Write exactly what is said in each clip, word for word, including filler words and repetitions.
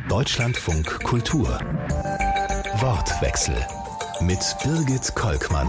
Deutschlandfunk Kultur. Wortwechsel mit Birgit Kolkmann.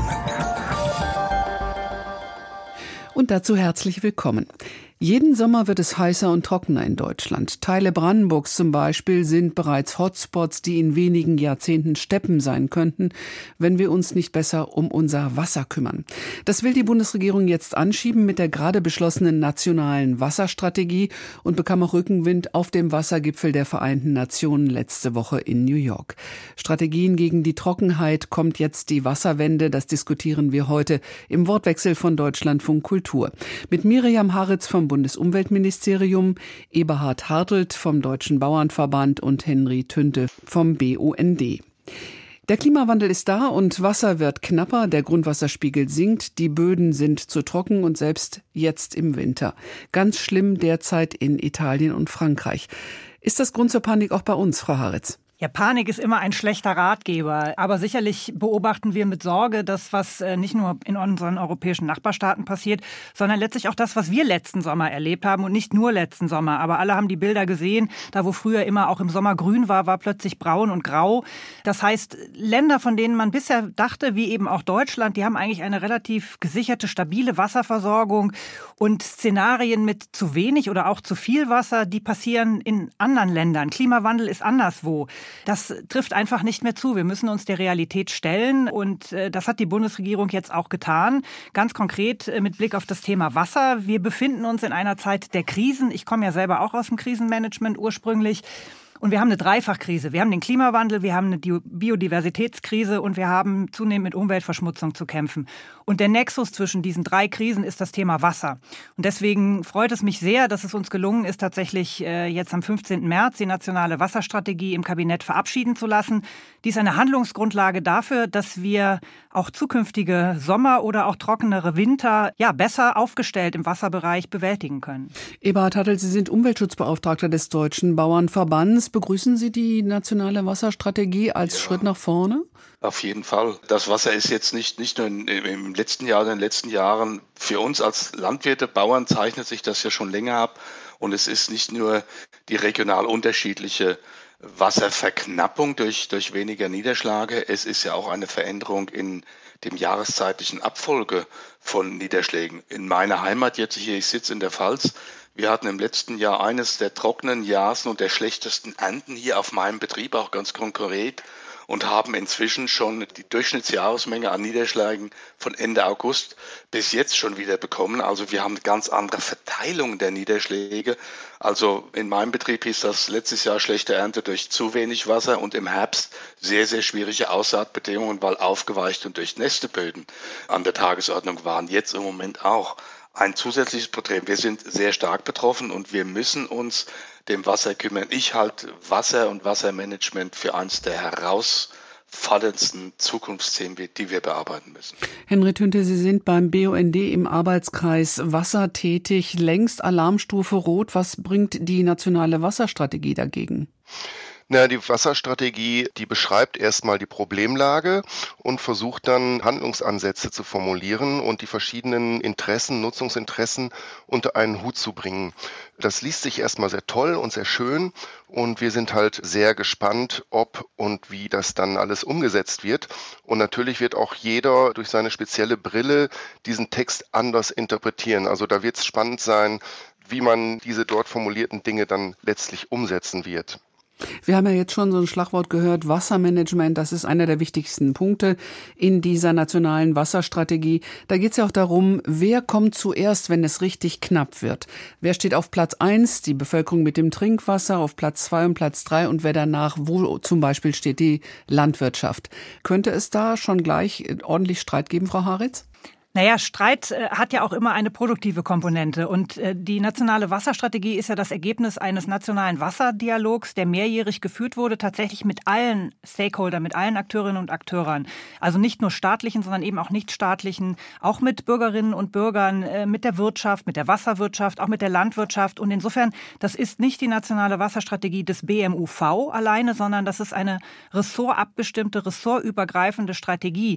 Und dazu herzlich willkommen. Jeden Sommer wird es heißer und trockener in Deutschland. Teile Brandenburgs zum Beispiel sind bereits Hotspots, die in wenigen Jahrzehnten Steppen sein könnten, wenn wir uns nicht besser um unser Wasser kümmern. Das will die Bundesregierung jetzt anschieben mit der gerade beschlossenen nationalen Wasserstrategie und bekam auch Rückenwind auf dem Wassergipfel der Vereinten Nationen letzte Woche in New York. Strategien gegen die Trockenheit, kommt jetzt die Wasserwende, das diskutieren wir heute im Wortwechsel von Deutschlandfunk Kultur. Mit Miriam Haritz vom Bundesumweltministerium, Eberhard Hartelt vom Deutschen Bauernverband und Henry Tünte vom B U N D. Der Klimawandel ist da und Wasser wird knapper, der Grundwasserspiegel sinkt, die Böden sind zu trocken und selbst jetzt im Winter. Ganz schlimm derzeit in Italien und Frankreich. Ist das Grund zur Panik auch bei uns, Frau Haritz? Ja, Panik ist immer ein schlechter Ratgeber. Aber sicherlich beobachten wir mit Sorge das, was nicht nur in unseren europäischen Nachbarstaaten passiert, sondern letztlich auch das, was wir letzten Sommer erlebt haben. Und nicht nur letzten Sommer, aber alle haben die Bilder gesehen. Da, wo früher immer auch im Sommer grün war, war plötzlich braun und grau. Das heißt, Länder, von denen man bisher dachte, wie eben auch Deutschland, die haben eigentlich eine relativ gesicherte, stabile Wasserversorgung. Und Szenarien mit zu wenig oder auch zu viel Wasser, die passieren in anderen Ländern. Klimawandel ist anderswo. Das trifft einfach nicht mehr zu. Wir müssen uns der Realität stellen und äh, das hat die Bundesregierung jetzt auch getan. Ganz konkret äh, mit Blick auf das Thema Wasser. Wir befinden uns in einer Zeit der Krisen. Ich komme ja selber auch aus dem Krisenmanagement ursprünglich. Und wir haben eine Dreifachkrise. Wir haben den Klimawandel, wir haben eine Biodiversitätskrise und wir haben zunehmend mit Umweltverschmutzung zu kämpfen. Und der Nexus zwischen diesen drei Krisen ist das Thema Wasser. Und deswegen freut es mich sehr, dass es uns gelungen ist, tatsächlich äh, jetzt am fünfzehnten März die nationale Wasserstrategie im Kabinett verabschieden zu lassen. Die ist eine Handlungsgrundlage dafür, dass wir auch zukünftige Sommer oder auch trockenere Winter ja besser aufgestellt im Wasserbereich bewältigen können. Eberhard Hartelt, Sie sind Umweltschutzbeauftragter des Deutschen Bauernverbands. Begrüßen Sie die nationale Wasserstrategie als ja. Schritt nach vorne? Auf jeden Fall. Das Wasser ist jetzt nicht, nicht nur in, im letzten Jahr, in den letzten Jahren. Für uns als Landwirte, Bauern zeichnet sich das ja schon länger ab. Und es ist nicht nur die regional unterschiedliche Wasserverknappung durch, durch weniger Niederschläge. Es ist ja auch eine Veränderung in dem jahreszeitlichen Abfolge von Niederschlägen. In meiner Heimat jetzt hier, ich sitze in der Pfalz, wir hatten im letzten Jahr eines der trockenen Jahre und der schlechtesten Ernten hier auf meinem Betrieb, auch ganz konkret, und haben inzwischen schon die Durchschnittsjahresmenge an Niederschlägen von Ende August bis jetzt schon wieder bekommen. Also wir haben eine ganz andere Verteilung der Niederschläge. Also in meinem Betrieb hieß das letztes Jahr schlechte Ernte durch zu wenig Wasser und im Herbst sehr, sehr schwierige Aussaatbedingungen, weil aufgeweicht und durchnässte Böden an der Tagesordnung waren. Jetzt im Moment auch. Ein zusätzliches Problem. Wir sind sehr stark betroffen und wir müssen uns dem Wasser kümmern. Ich halte Wasser und Wassermanagement für eines der herausforderndsten Zukunftsthemen, die wir bearbeiten müssen. Henry Tünte, Sie sind beim B U N D im Arbeitskreis Wasser tätig. Längst Alarmstufe Rot. Was bringt die nationale Wasserstrategie dagegen? Na, die Wasserstrategie, die beschreibt erstmal die Problemlage und versucht dann Handlungsansätze zu formulieren und die verschiedenen Interessen, Nutzungsinteressen unter einen Hut zu bringen. Das liest sich erstmal sehr toll und sehr schön und wir sind halt sehr gespannt, ob und wie das dann alles umgesetzt wird. Und natürlich wird auch jeder durch seine spezielle Brille diesen Text anders interpretieren. Also da wird es spannend sein, wie man diese dort formulierten Dinge dann letztlich umsetzen wird. Wir haben ja jetzt schon so ein Schlagwort gehört, Wassermanagement, das ist einer der wichtigsten Punkte in dieser nationalen Wasserstrategie. Da geht es ja auch darum, wer kommt zuerst, wenn es richtig knapp wird. Wer steht auf Platz eins, die Bevölkerung mit dem Trinkwasser, auf Platz zwei und Platz drei und wer danach, wo zum Beispiel steht die Landwirtschaft. Könnte es da schon gleich ordentlich Streit geben, Frau Haritz? Naja, Streit äh, hat ja auch immer eine produktive Komponente. Und äh, die nationale Wasserstrategie ist ja das Ergebnis eines nationalen Wasserdialogs, der mehrjährig geführt wurde, tatsächlich mit allen Stakeholdern, mit allen Akteurinnen und Akteuren. Also nicht nur staatlichen, sondern eben auch nicht staatlichen, auch mit Bürgerinnen und Bürgern, äh, mit der Wirtschaft, mit der Wasserwirtschaft, auch mit der Landwirtschaft. Und insofern, das ist nicht die nationale Wasserstrategie des B M U V alleine, sondern das ist eine ressortabgestimmte, ressortübergreifende Strategie,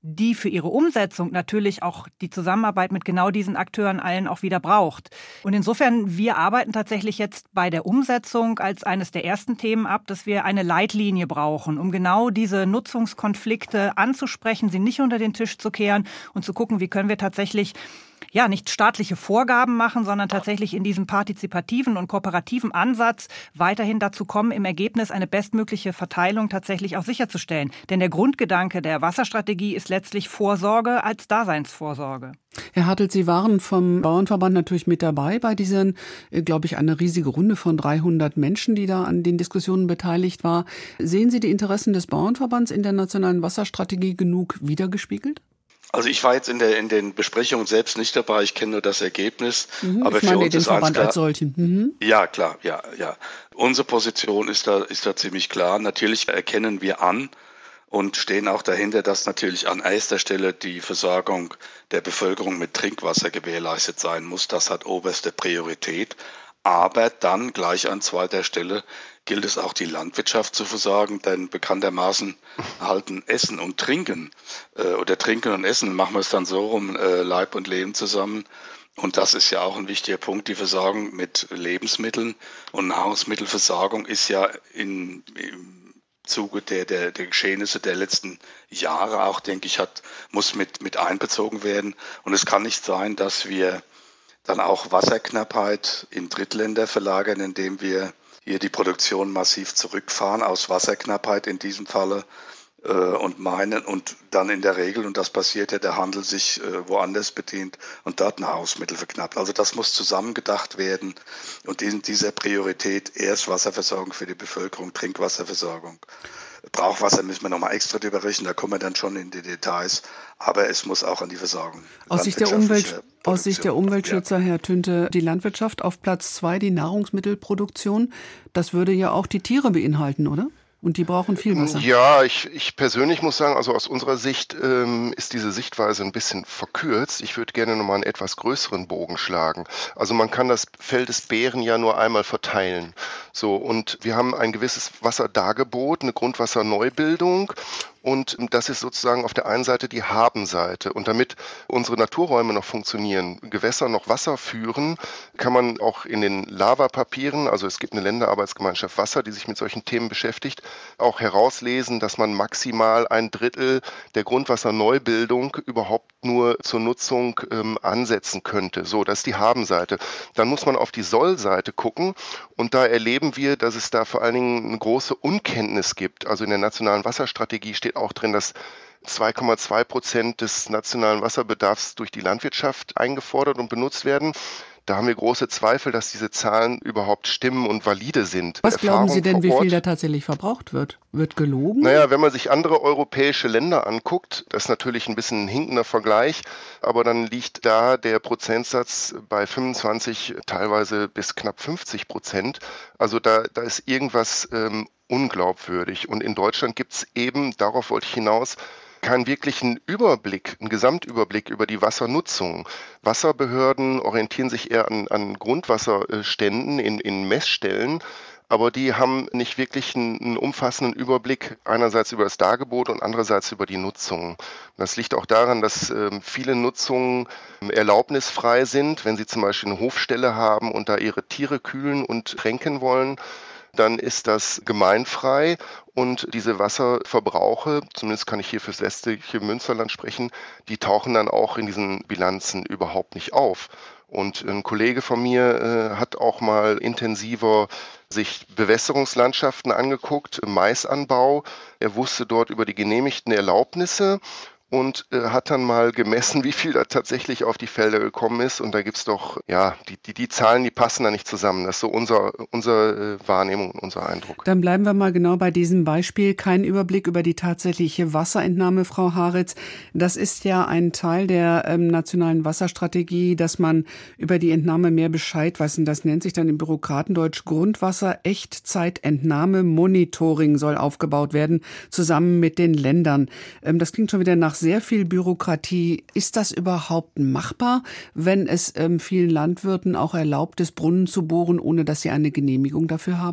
die für ihre Umsetzung natürlich auch die Zusammenarbeit mit genau diesen Akteuren allen auch wieder braucht. Und insofern, wir arbeiten tatsächlich jetzt bei der Umsetzung als eines der ersten Themen ab, dass wir eine Leitlinie brauchen, um genau diese Nutzungskonflikte anzusprechen, sie nicht unter den Tisch zu kehren und zu gucken, wie können wir tatsächlich ja, nicht staatliche Vorgaben machen, sondern tatsächlich in diesem partizipativen und kooperativen Ansatz weiterhin dazu kommen, im Ergebnis eine bestmögliche Verteilung tatsächlich auch sicherzustellen. Denn der Grundgedanke der Wasserstrategie ist letztlich Vorsorge als Daseinsvorsorge. Herr Hartelt, Sie waren vom Bauernverband natürlich mit dabei bei diesen, glaube ich, eine riesige Runde von dreihundert Menschen, die da an den Diskussionen beteiligt war. Sehen Sie die Interessen des Bauernverbands in der nationalen Wasserstrategie genug widergespiegelt? Also ich war jetzt in der in den Besprechungen selbst nicht dabei, ich kenne nur das Ergebnis. Mhm, aber ich meine für uns den ist Verband klar, als solchen. Mhm. Ja, klar, ja, ja. Unsere Position ist da, ist da ziemlich klar. Natürlich erkennen wir an und stehen auch dahinter, dass natürlich an erster Stelle die Versorgung der Bevölkerung mit Trinkwasser gewährleistet sein muss. Das hat oberste Priorität. Aber dann gleich an zweiter Stelle gilt es auch, die Landwirtschaft zu versorgen, denn bekanntermaßen halten Essen und Trinken äh, oder Trinken und Essen, machen wir es dann so rum, äh, Leib und Leben zusammen. Und das ist ja auch ein wichtiger Punkt, die Versorgung mit Lebensmitteln und Nahrungsmittelversorgung ist ja in, im Zuge der, der, der Geschehnisse der letzten Jahre auch, denke ich, hat, muss mit, mit einbezogen werden. Und es kann nicht sein, dass wir dann auch Wasserknappheit in Drittländer verlagern, indem wir hier die Produktion massiv zurückfahren aus Wasserknappheit in diesem Falle äh, und meinen und dann in der Regel, und das passiert ja, der Handel sich äh, woanders bedient und dort Nahrungsmittel verknappt. Also das muss zusammengedacht werden und in dieser Priorität erst Wasserversorgung für die Bevölkerung, Trinkwasserversorgung. Brauchwasser müssen wir nochmal extra drüber rechnen, da kommen wir dann schon in die Details, aber es muss auch an die Versorgung. Aus Sicht der Umwelt, aus Sicht der Umweltschützer, ja. Herr Tünte, die Landwirtschaft auf Platz zwei, die Nahrungsmittelproduktion, das würde ja auch die Tiere beinhalten, oder? Und die brauchen viel Wasser. Ja, ich, ich persönlich muss sagen, also aus unserer Sicht ähm, ist diese Sichtweise ein bisschen verkürzt. Ich würde gerne nochmal einen etwas größeren Bogen schlagen. Also man kann das Feld des Bären ja nur einmal verteilen. So, und wir haben ein gewisses Wasserdargebot, eine Grundwasserneubildung. Und das ist sozusagen auf der einen Seite die Habenseite. Und damit unsere Naturräume noch funktionieren, Gewässer noch Wasser führen, kann man auch in den Lavapapieren, also es gibt eine Länderarbeitsgemeinschaft Wasser, die sich mit solchen Themen beschäftigt, auch herauslesen, dass man maximal ein Drittel der Grundwasserneubildung überhaupt nur zur Nutzung ähm, ansetzen könnte. So, das ist die Habenseite. Dann muss man auf die Sollseite gucken und da erleben wir, dass es da vor allen Dingen eine große Unkenntnis gibt. Also in der nationalen Wasserstrategie steht auch drin, dass zwei Komma zwei Prozent des nationalen Wasserbedarfs durch die Landwirtschaft eingefordert und benutzt werden. Da haben wir große Zweifel, dass diese Zahlen überhaupt stimmen und valide sind. Was Erfahrung glauben Sie denn, wie vor Ort, viel da tatsächlich verbraucht wird? Wird gelogen? Naja, wenn man sich andere europäische Länder anguckt, das ist natürlich ein bisschen ein hinkender Vergleich, aber dann liegt da der Prozentsatz bei fünfundzwanzig, teilweise bis knapp fünfzig Prozent. Also da, da ist irgendwas ähm, unglaubwürdig. Und in Deutschland gibt es eben, darauf wollte ich hinaus, keinen wirklichen Überblick, einen Gesamtüberblick über die Wassernutzung. Wasserbehörden orientieren sich eher an, an Grundwasserständen in, in Messstellen, aber die haben nicht wirklich einen, einen umfassenden Überblick, einerseits über das Dargebot und andererseits über die Nutzung. Das liegt auch daran, dass äh, viele Nutzungen äh, erlaubnisfrei sind. Wenn Sie zum Beispiel eine Hofstelle haben und da Ihre Tiere kühlen und tränken wollen, dann ist das gemeinfrei und diese Wasserverbrauche, zumindest kann ich hier fürs westliche Münsterland sprechen, die tauchen dann auch in diesen Bilanzen überhaupt nicht auf. Und ein Kollege von mir äh, hat auch mal intensiver sich Bewässerungslandschaften angeguckt, Maisanbau. Er wusste dort über die genehmigten Erlaubnisse und äh, hat dann mal gemessen, wie viel da tatsächlich auf die Felder gekommen ist. Und da gibt's doch, ja, die, die, die Zahlen, die passen da nicht zusammen. Das ist so unser, unsere äh, Wahrnehmung, unser Eindruck. Dann bleiben wir mal genau bei diesem Beispiel. Kein Überblick über die tatsächliche Wasserentnahme, Frau Haritz. Das ist ja ein Teil der ähm, nationalen Wasserstrategie, dass man über die Entnahme mehr Bescheid weiß. Und das nennt sich dann im Bürokratendeutsch Grundwasser Echtzeitentnahme Monitoring soll aufgebaut werden, zusammen mit den Ländern. Ähm, das klingt schon wieder nach sehr viel Bürokratie. Ist das überhaupt machbar, wenn es ähm, vielen Landwirten auch erlaubt ist, Brunnen zu bohren, ohne dass sie eine Genehmigung dafür haben?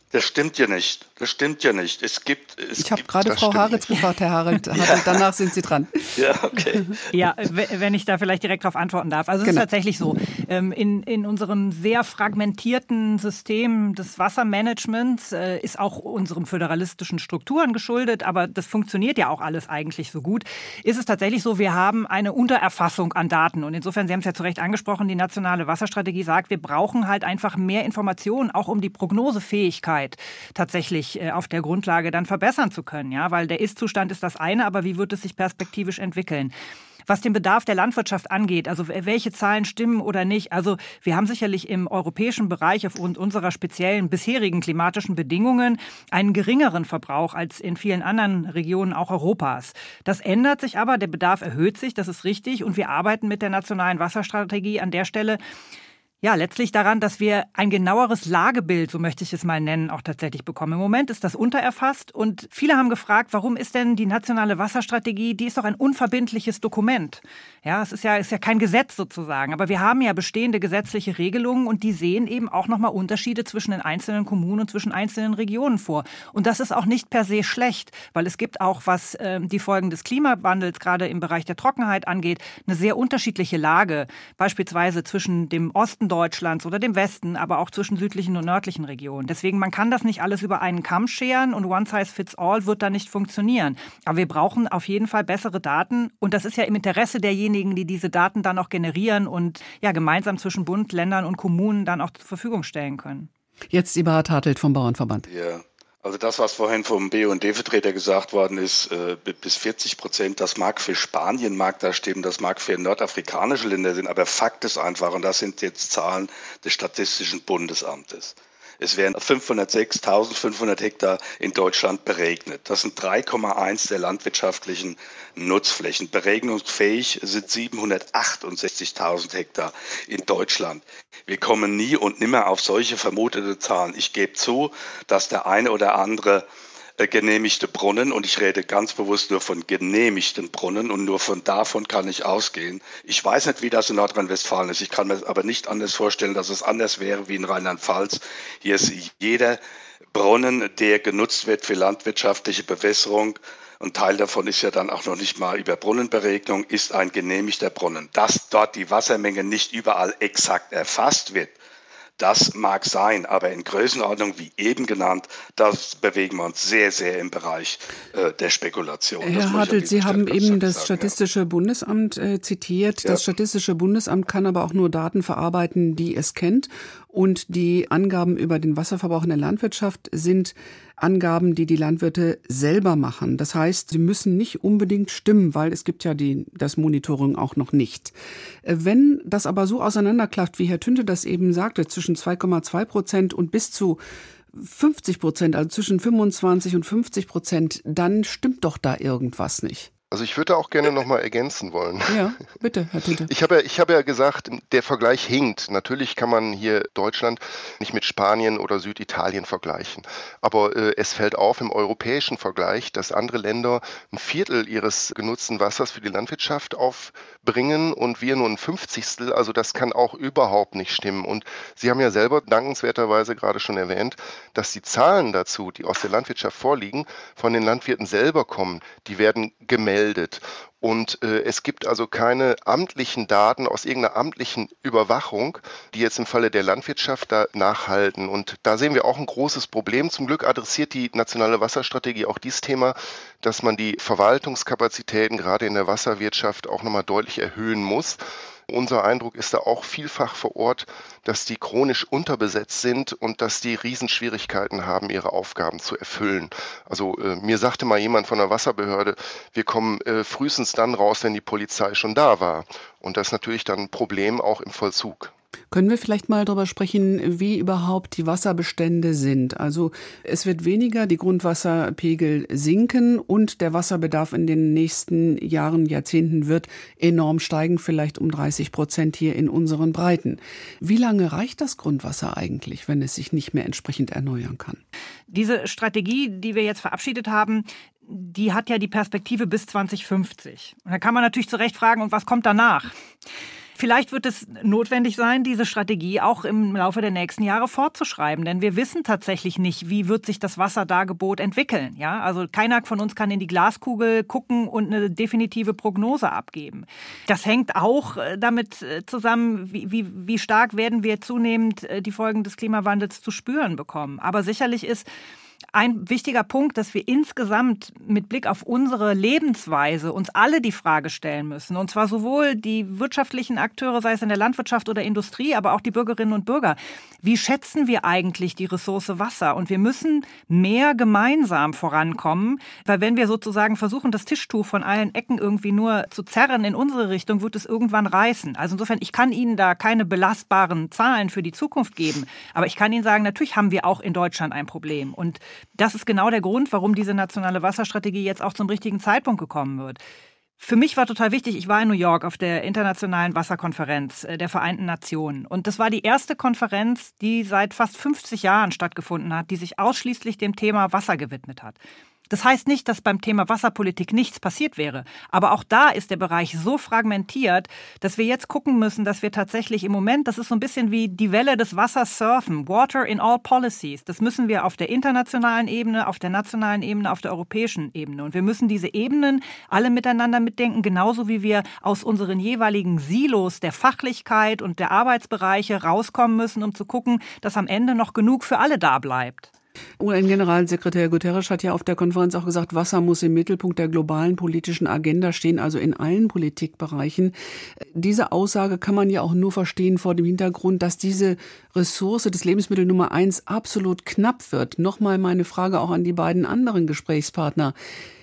Das stimmt ja nicht. Das stimmt ja nicht. Es gibt. Es ich habe gibt, gerade Frau Haritz gefragt, Herr Haritz. Ja. Danach sind Sie dran. Ja, okay. Ja, wenn ich da vielleicht direkt darauf antworten darf. Also es genau. ist tatsächlich so. In, in unserem sehr fragmentierten System des Wassermanagements ist auch unseren föderalistischen Strukturen geschuldet, aber das funktioniert ja auch alles eigentlich so gut. Ist es tatsächlich so, wir haben eine Untererfassung an Daten. Und insofern, Sie haben es ja zu Recht angesprochen, die nationale Wasserstrategie sagt, wir brauchen halt einfach mehr Informationen, auch um die Prognosefähigkeit tatsächlich auf der Grundlage dann verbessern zu können. Ja? Weil der Ist-Zustand ist das eine, aber wie wird es sich perspektivisch entwickeln? Was den Bedarf der Landwirtschaft angeht, also welche Zahlen stimmen oder nicht, also wir haben sicherlich im europäischen Bereich aufgrund unserer speziellen bisherigen klimatischen Bedingungen einen geringeren Verbrauch als in vielen anderen Regionen auch Europas. Das ändert sich aber, der Bedarf erhöht sich, das ist richtig, und wir arbeiten mit der nationalen Wasserstrategie an der Stelle ja, letztlich daran, dass wir ein genaueres Lagebild, so möchte ich es mal nennen, auch tatsächlich bekommen. Im Moment ist das untererfasst und viele haben gefragt, warum ist denn die nationale Wasserstrategie, die ist doch ein unverbindliches Dokument. Ja, es ist ja, ist ja kein Gesetz sozusagen, aber wir haben ja bestehende gesetzliche Regelungen und die sehen eben auch nochmal Unterschiede zwischen den einzelnen Kommunen und zwischen einzelnen Regionen vor. Und das ist auch nicht per se schlecht, weil es gibt auch, was äh, die Folgen des Klimawandels gerade im Bereich der Trockenheit angeht, eine sehr unterschiedliche Lage, beispielsweise zwischen dem Osten Deutschlands oder dem Westen, aber auch zwischen südlichen und nördlichen Regionen. Deswegen, man kann das nicht alles über einen Kamm scheren und one size fits all wird da nicht funktionieren. Aber wir brauchen auf jeden Fall bessere Daten und das ist ja im Interesse derjenigen, die diese Daten dann auch generieren und ja gemeinsam zwischen Bund, Ländern und Kommunen dann auch zur Verfügung stellen können. Jetzt Eberhard Hartelt vom Bauernverband. Ja. Also das, was vorhin vom B U N D-Vertreter gesagt worden ist, äh, bis vierzig Prozent, das mag für Spanien mag da stimmen, das mag für nordafrikanische Länder sein, aber Fakt ist einfach, und das sind jetzt Zahlen des Statistischen Bundesamtes. Es werden fünfhundertsechstausendfünfhundert Hektar in Deutschland beregnet. Das sind drei Komma eins der landwirtschaftlichen Nutzflächen. Beregnungsfähig sind siebenhundertachtundsechzigtausend Hektar in Deutschland. Wir kommen nie und nimmer auf solche vermutete Zahlen. Ich gebe zu, dass der eine oder andere genehmigte Brunnen, und ich rede ganz bewusst nur von genehmigten Brunnen und nur von davon kann ich ausgehen. Ich weiß nicht, wie das in Nordrhein-Westfalen ist. Ich kann mir aber nicht anders vorstellen, dass es anders wäre wie in Rheinland-Pfalz. Hier ist jeder Brunnen, der genutzt wird für landwirtschaftliche Bewässerung, ein Teil davon ist ja dann auch noch nicht mal über Brunnenberegnung, ist ein genehmigter Brunnen. Dass dort die Wassermenge nicht überall exakt erfasst wird, das mag sein, aber in Größenordnung wie eben genannt, da bewegen wir uns sehr, sehr im Bereich äh, der Spekulation. Herr Hartelt, Sie haben eben das Statistische Bundesamt äh, zitiert. Ja. Das Statistische Bundesamt kann aber auch nur Daten verarbeiten, die es kennt. Und die Angaben über den Wasserverbrauch in der Landwirtschaft sind Angaben, die die Landwirte selber machen. Das heißt, sie müssen nicht unbedingt stimmen, weil es gibt ja die, das Monitoring auch noch nicht. Wenn das aber so auseinanderklafft, wie Herr Tünte das eben sagte, zwischen zwei Komma zwei Prozent und bis zu fünfzig Prozent, also zwischen fünfundzwanzig und fünfzig Prozent, dann stimmt doch da irgendwas nicht. Also ich würde auch gerne noch mal ergänzen wollen. Ja, bitte, Herr Tünte. Ich habe ja, ich habe ja gesagt, der Vergleich hinkt. Natürlich kann man hier Deutschland nicht mit Spanien oder Süditalien vergleichen. Aber äh, es fällt auf im europäischen Vergleich, dass andere Länder ein Viertel ihres genutzten Wassers für die Landwirtschaft aufbringen und wir nur ein Fünfzigstel. Also das kann auch überhaupt nicht stimmen. Und Sie haben ja selber dankenswerterweise gerade schon erwähnt, dass die Zahlen dazu, die aus der Landwirtschaft vorliegen, von den Landwirten selber kommen. Die werden gemeldet. Und äh, es gibt also keine amtlichen Daten aus irgendeiner amtlichen Überwachung, die jetzt im Falle der Landwirtschaft da nachhalten. Und da sehen wir auch ein großes Problem. Zum Glück adressiert die nationale Wasserstrategie auch dieses Thema, dass man die Verwaltungskapazitäten gerade in der Wasserwirtschaft auch nochmal deutlich erhöhen muss. Unser Eindruck ist da auch vielfach vor Ort, dass die chronisch unterbesetzt sind und dass die Riesenschwierigkeiten haben, ihre Aufgaben zu erfüllen. Also äh, mir sagte mal jemand von der Wasserbehörde, wir kommen äh, frühestens dann raus, wenn die Polizei schon da war. Und das ist natürlich dann ein Problem auch im Vollzug. Können wir vielleicht mal darüber sprechen, wie überhaupt die Wasserbestände sind? Also es wird weniger, die Grundwasserpegel sinken und der Wasserbedarf in den nächsten Jahren, Jahrzehnten wird enorm steigen, vielleicht um dreißig Prozent hier in unseren Breiten. Wie lange reicht das Grundwasser eigentlich, wenn es sich nicht mehr entsprechend erneuern kann? Diese Strategie, die wir jetzt verabschiedet haben, die hat ja die Perspektive bis zwanzig fünfzig. Und da kann man natürlich zu Recht fragen, und was kommt danach? Vielleicht wird es notwendig sein, diese Strategie auch im Laufe der nächsten Jahre fortzuschreiben. Denn wir wissen tatsächlich nicht, wie wird sich das Wasserdargebot entwickeln. Ja? Also keiner von uns kann in die Glaskugel gucken und eine definitive Prognose abgeben. Das hängt auch damit zusammen, wie, wie, wie stark werden wir zunehmend die Folgen des Klimawandels zu spüren bekommen. Aber sicherlich ist ein wichtiger Punkt, dass wir insgesamt mit Blick auf unsere Lebensweise uns alle die Frage stellen müssen. Und zwar sowohl die wirtschaftlichen Akteure, sei es in der Landwirtschaft oder Industrie, aber auch die Bürgerinnen und Bürger. Wie schätzen wir eigentlich die Ressource Wasser? Und wir müssen mehr gemeinsam vorankommen, weil wenn wir sozusagen versuchen, das Tischtuch von allen Ecken irgendwie nur zu zerren in unsere Richtung, wird es irgendwann reißen. Also insofern, ich kann Ihnen da keine belastbaren Zahlen für die Zukunft geben. Aber ich kann Ihnen sagen, natürlich haben wir auch in Deutschland ein Problem. Und das ist genau der Grund, warum diese nationale Wasserstrategie jetzt auch zum richtigen Zeitpunkt gekommen wird. Für mich war total wichtig, ich war in New York auf der Internationalen Wasserkonferenz der Vereinten Nationen. Und das war die erste Konferenz, die seit fast fünfzig Jahren stattgefunden hat, die sich ausschließlich dem Thema Wasser gewidmet hat. Das heißt nicht, dass beim Thema Wasserpolitik nichts passiert wäre. Aber auch da ist der Bereich so fragmentiert, dass wir jetzt gucken müssen, dass wir tatsächlich im Moment, das ist so ein bisschen wie die Welle des Wassers surfen, Water in all policies. Das müssen wir auf der internationalen Ebene, auf der nationalen Ebene, auf der europäischen Ebene. Und wir müssen diese Ebenen alle miteinander mitdenken, genauso wie wir aus unseren jeweiligen Silos der Fachlichkeit und der Arbeitsbereiche rauskommen müssen, um zu gucken, dass am Ende noch genug für alle da bleibt. U N-Generalsekretär Guterres hat ja auf der Konferenz auch gesagt, Wasser muss im Mittelpunkt der globalen politischen Agenda stehen, also in allen Politikbereichen. Diese Aussage kann man ja auch nur verstehen vor dem Hintergrund, dass diese Ressource des Lebensmittel Nummer eins absolut knapp wird. Nochmal meine Frage auch an die beiden anderen Gesprächspartner.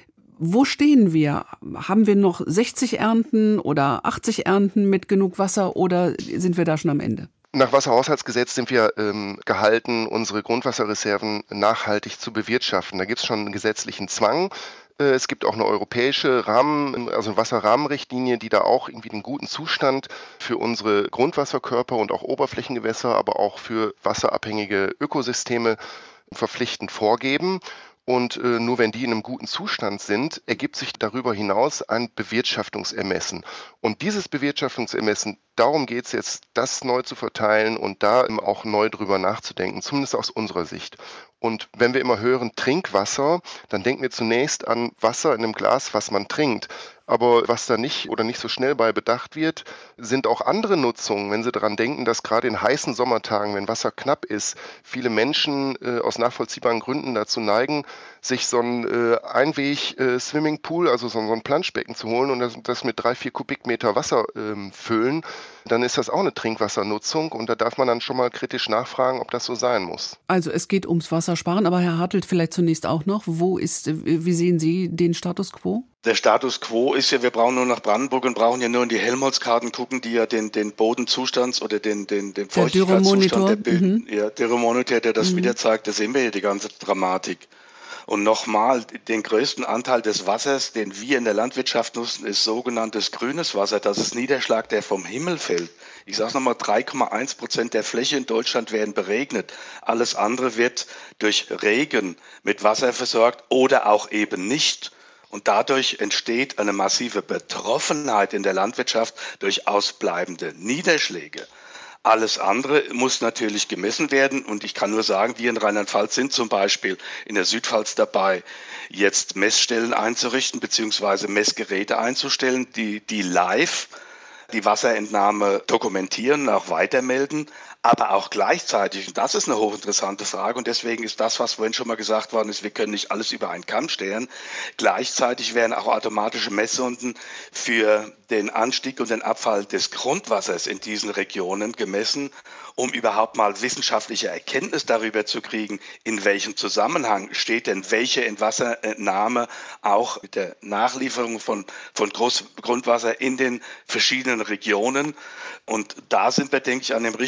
Wo stehen wir? Haben wir noch sechzig Ernten oder achtzig Ernten mit genug Wasser oder sind wir da schon am Ende? Nach Wasserhaushaltsgesetz sind wir ähm, gehalten, unsere Grundwasserreserven nachhaltig zu bewirtschaften. Da gibt es schon einen gesetzlichen Zwang. Äh, es gibt auch eine europäische Rahmen, also eine Wasserrahmenrichtlinie, die da auch irgendwie den guten Zustand für unsere Grundwasserkörper und auch Oberflächengewässer, aber auch für wasserabhängige Ökosysteme verpflichtend vorgeben. Und äh, nur wenn die in einem guten Zustand sind, ergibt sich darüber hinaus ein Bewirtschaftungsermessen. Und dieses Bewirtschaftungsermessen, darum geht es jetzt, das neu zu verteilen und da auch neu drüber nachzudenken, zumindest aus unserer Sicht. Und wenn wir immer hören Trinkwasser, dann denken wir zunächst an Wasser in einem Glas, was man trinkt. Aber was da nicht oder nicht so schnell bei bedacht wird, sind auch andere Nutzungen. Wenn Sie daran denken, dass gerade in heißen Sommertagen, wenn Wasser knapp ist, viele Menschen äh, aus nachvollziehbaren Gründen dazu neigen, sich so ein äh, Einweg-Swimmingpool, äh, also so, so ein Planschbecken zu holen und das, das mit drei, vier Kubikmeter Wasser ähm, füllen, dann ist das auch eine Trinkwassernutzung und da darf man dann schon mal kritisch nachfragen, ob das so sein muss. Also es geht ums Wassersparen, aber Herr Hartelt vielleicht zunächst auch noch. Wo ist, wie sehen Sie den Status quo? Der Status quo ist ja, wir brauchen nur nach Brandenburg und brauchen ja nur in die Helmholtz-Karten gucken, die ja den, den Bodenzustands- oder den, den, den Feuchtigkeitszustand der Böden, mhm. ja, Dürremonitor, der das mhm. wieder zeigt, da sehen wir ja die ganze Dramatik. Und nochmal, den größten Anteil des Wassers, den wir in der Landwirtschaft nutzen, ist sogenanntes grünes Wasser. Das ist Niederschlag, der vom Himmel fällt. Ich sage es nochmal, drei Komma eins Prozent der Fläche in Deutschland werden beregnet. Alles andere wird durch Regen mit Wasser versorgt oder auch eben nicht. Und dadurch entsteht eine massive Betroffenheit in der Landwirtschaft durch ausbleibende Niederschläge. Alles andere muss natürlich gemessen werden und ich kann nur sagen, wir in Rheinland-Pfalz sind zum Beispiel in der Südpfalz dabei, jetzt Messstellen einzurichten bzw. Messgeräte einzustellen, die, die live die Wasserentnahme dokumentieren und auch weitermelden, aber auch gleichzeitig, und das ist eine hochinteressante Frage und deswegen ist das, was vorhin schon mal gesagt worden ist, wir können nicht alles über einen Kamm stellen, gleichzeitig werden auch automatische Messsonden für den Anstieg und den Abfall des Grundwassers in diesen Regionen gemessen, um überhaupt mal wissenschaftliche Erkenntnis darüber zu kriegen, in welchem Zusammenhang steht denn welche Entwassernahme auch mit der Nachlieferung von, von Groß- Grundwasser in den verschiedenen Regionen. Und da sind wir, denke ich, an dem richtigen Punkt,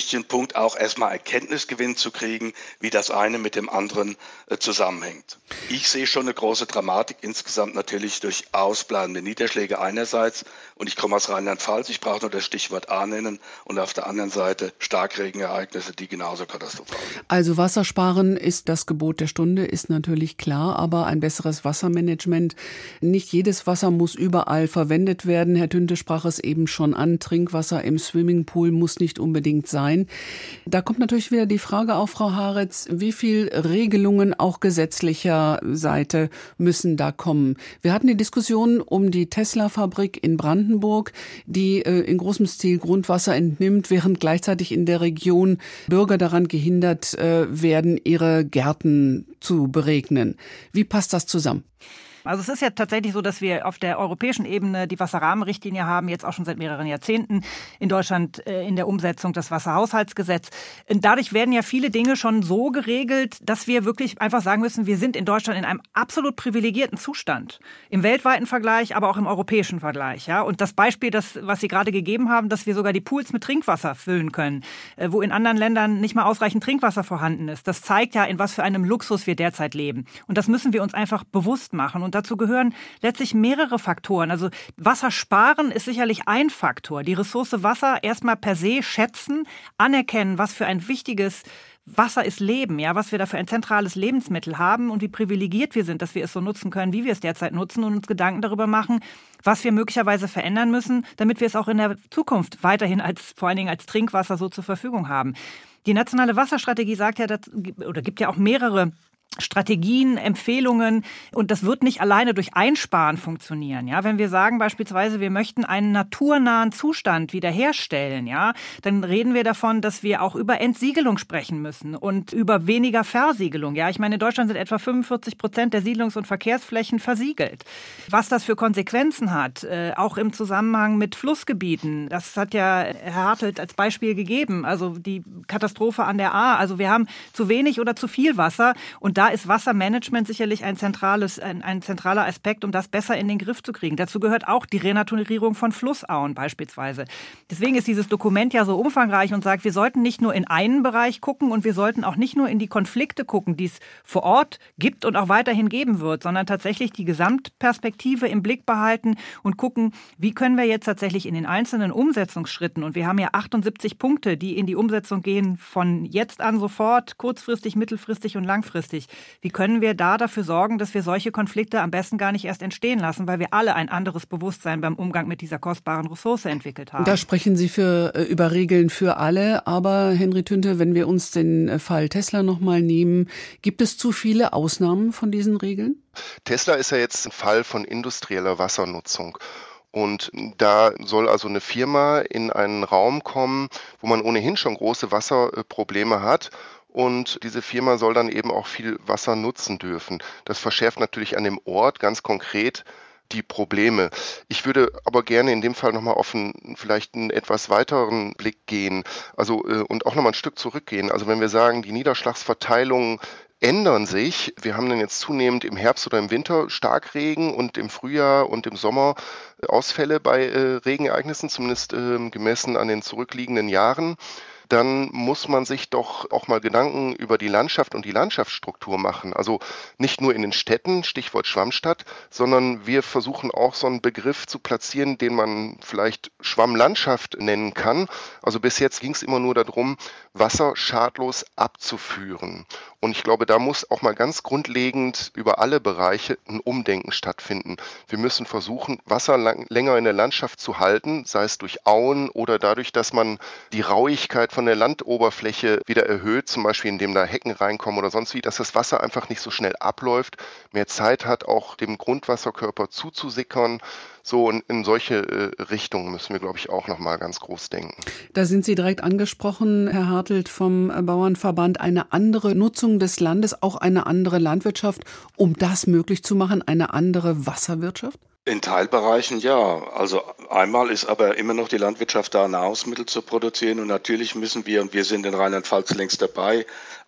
Punkt auch erstmal Erkenntnisgewinn zu kriegen, wie das eine mit dem anderen äh, zusammenhängt. Ich sehe schon eine große Dramatik insgesamt natürlich durch ausbleibende Niederschläge einerseits und ich komme aus Rheinland-Pfalz, ich brauche nur das Stichwort A nennen und auf der anderen Seite Starkregenereignisse, die genauso katastrophal sind. Also Wassersparen ist das Gebot der Stunde, ist natürlich klar, aber ein besseres Wassermanagement. Nicht jedes Wasser muss überall verwendet werden. Herr Tünte sprach es eben schon an, Trinkwasser im Swimmingpool muss nicht unbedingt sein. Da kommt natürlich wieder die Frage auf, Frau Haaretz, wie viel Regelungen auch gesetzlicher Seite müssen da kommen? Wir hatten die Diskussion um die Tesla-Fabrik in Brandenburg, die äh, in großem Stil Grundwasser entnimmt, während gleichzeitig in der Region Bürger daran gehindert äh, werden, ihre Gärten zu beregnen. Wie passt das zusammen? Also es ist ja tatsächlich so, dass wir auf der europäischen Ebene die Wasserrahmenrichtlinie haben, jetzt auch schon seit mehreren Jahrzehnten, in Deutschland äh, in der Umsetzung des Wasserhaushaltsgesetzes. Dadurch werden ja viele Dinge schon so geregelt, dass wir wirklich einfach sagen müssen, wir sind in Deutschland in einem absolut privilegierten Zustand. Im weltweiten Vergleich, aber auch im europäischen Vergleich. Ja? Und das Beispiel, das, was Sie gerade gegeben haben, dass wir sogar die Pools mit Trinkwasser füllen können, äh, wo in anderen Ländern nicht mal ausreichend Trinkwasser vorhanden ist, das zeigt ja, in was für einem Luxus wir derzeit leben. Und das müssen wir uns einfach bewusst machen. Und dazu gehören letztlich mehrere Faktoren. Also Wasser sparen ist sicherlich ein Faktor. Die Ressource Wasser erstmal per se schätzen, anerkennen, was für ein wichtiges Wasser ist Leben, ja, was wir da für ein zentrales Lebensmittel haben und wie privilegiert wir sind, dass wir es so nutzen können, wie wir es derzeit nutzen und uns Gedanken darüber machen, was wir möglicherweise verändern müssen, damit wir es auch in der Zukunft weiterhin als, vor allen Dingen als Trinkwasser so zur Verfügung haben. Die nationale Wasserstrategie sagt ja, oder gibt ja auch mehrere Strategien, Empfehlungen und das wird nicht alleine durch Einsparen funktionieren. Ja, wenn wir sagen beispielsweise, wir möchten einen naturnahen Zustand wiederherstellen, ja, dann reden wir davon, dass wir auch über Entsiegelung sprechen müssen und über weniger Versiegelung. Ja, ich meine, in Deutschland sind etwa fünfundvierzig Prozent der Siedlungs- und Verkehrsflächen versiegelt. Was das für Konsequenzen hat, äh, auch im Zusammenhang mit Flussgebieten, das hat ja Herr Hartelt als Beispiel gegeben, also die Katastrophe an der Ahr. Also wir haben zu wenig oder zu viel Wasser und da ist Wassermanagement sicherlich ein zentrales, ein, ein zentraler Aspekt, um das besser in den Griff zu kriegen. Dazu gehört auch die Renaturierung von Flussauen beispielsweise. Deswegen ist dieses Dokument ja so umfangreich und sagt, wir sollten nicht nur in einen Bereich gucken und wir sollten auch nicht nur in die Konflikte gucken, die es vor Ort gibt und auch weiterhin geben wird, sondern tatsächlich die Gesamtperspektive im Blick behalten und gucken, wie können wir jetzt tatsächlich in den einzelnen Umsetzungsschritten, und wir haben ja achtundsiebzig Punkte, die in die Umsetzung gehen, von jetzt an sofort, kurzfristig, mittelfristig und langfristig. Wie können wir da dafür sorgen, dass wir solche Konflikte am besten gar nicht erst entstehen lassen, weil wir alle ein anderes Bewusstsein beim Umgang mit dieser kostbaren Ressource entwickelt haben? Da sprechen Sie für, über Regeln für alle. Aber Henry Tünte, wenn wir uns den Fall Tesla noch mal nehmen, gibt es zu viele Ausnahmen von diesen Regeln? Tesla ist ja jetzt ein Fall von industrieller Wassernutzung. Und da soll also eine Firma in einen Raum kommen, wo man ohnehin schon große Wasserprobleme hat. Und diese Firma soll dann eben auch viel Wasser nutzen dürfen. Das verschärft natürlich an dem Ort ganz konkret die Probleme. Ich würde aber gerne in dem Fall nochmal auf einen, vielleicht einen etwas weiteren Blick gehen, also äh, und auch nochmal ein Stück zurückgehen. Also wenn wir sagen, die Niederschlagsverteilungen ändern sich. Wir haben dann jetzt zunehmend im Herbst oder im Winter Starkregen und im Frühjahr und im Sommer Ausfälle bei äh, Regenereignissen, zumindest äh, gemessen an den zurückliegenden Jahren. Dann muss man sich doch auch mal Gedanken über die Landschaft und die Landschaftsstruktur machen. Also nicht nur in den Städten, Stichwort Schwammstadt, sondern wir versuchen auch so einen Begriff zu platzieren, den man vielleicht Schwammlandschaft nennen kann. Also bis jetzt ging es immer nur darum, Wasser schadlos abzuführen. Und ich glaube, da muss auch mal ganz grundlegend über alle Bereiche ein Umdenken stattfinden. Wir müssen versuchen, Wasser lang, länger in der Landschaft zu halten, sei es durch Auen oder dadurch, dass man die Rauigkeit von der Landoberfläche wieder erhöht, zum Beispiel indem da Hecken reinkommen oder sonst wie, dass das Wasser einfach nicht so schnell abläuft, mehr Zeit hat, auch dem Grundwasserkörper zuzusickern. So in, in solche äh, Richtungen müssen wir, glaube ich, auch noch mal ganz groß denken. Da sind Sie direkt angesprochen, Herr Hartelt vom Bauernverband, eine andere Nutzung des Landes, auch eine andere Landwirtschaft, um das möglich zu machen, eine andere Wasserwirtschaft? In Teilbereichen ja. Also einmal ist aber immer noch die Landwirtschaft da, Nahrungsmittel zu produzieren und natürlich müssen wir, und wir sind in Rheinland-Pfalz längst dabei,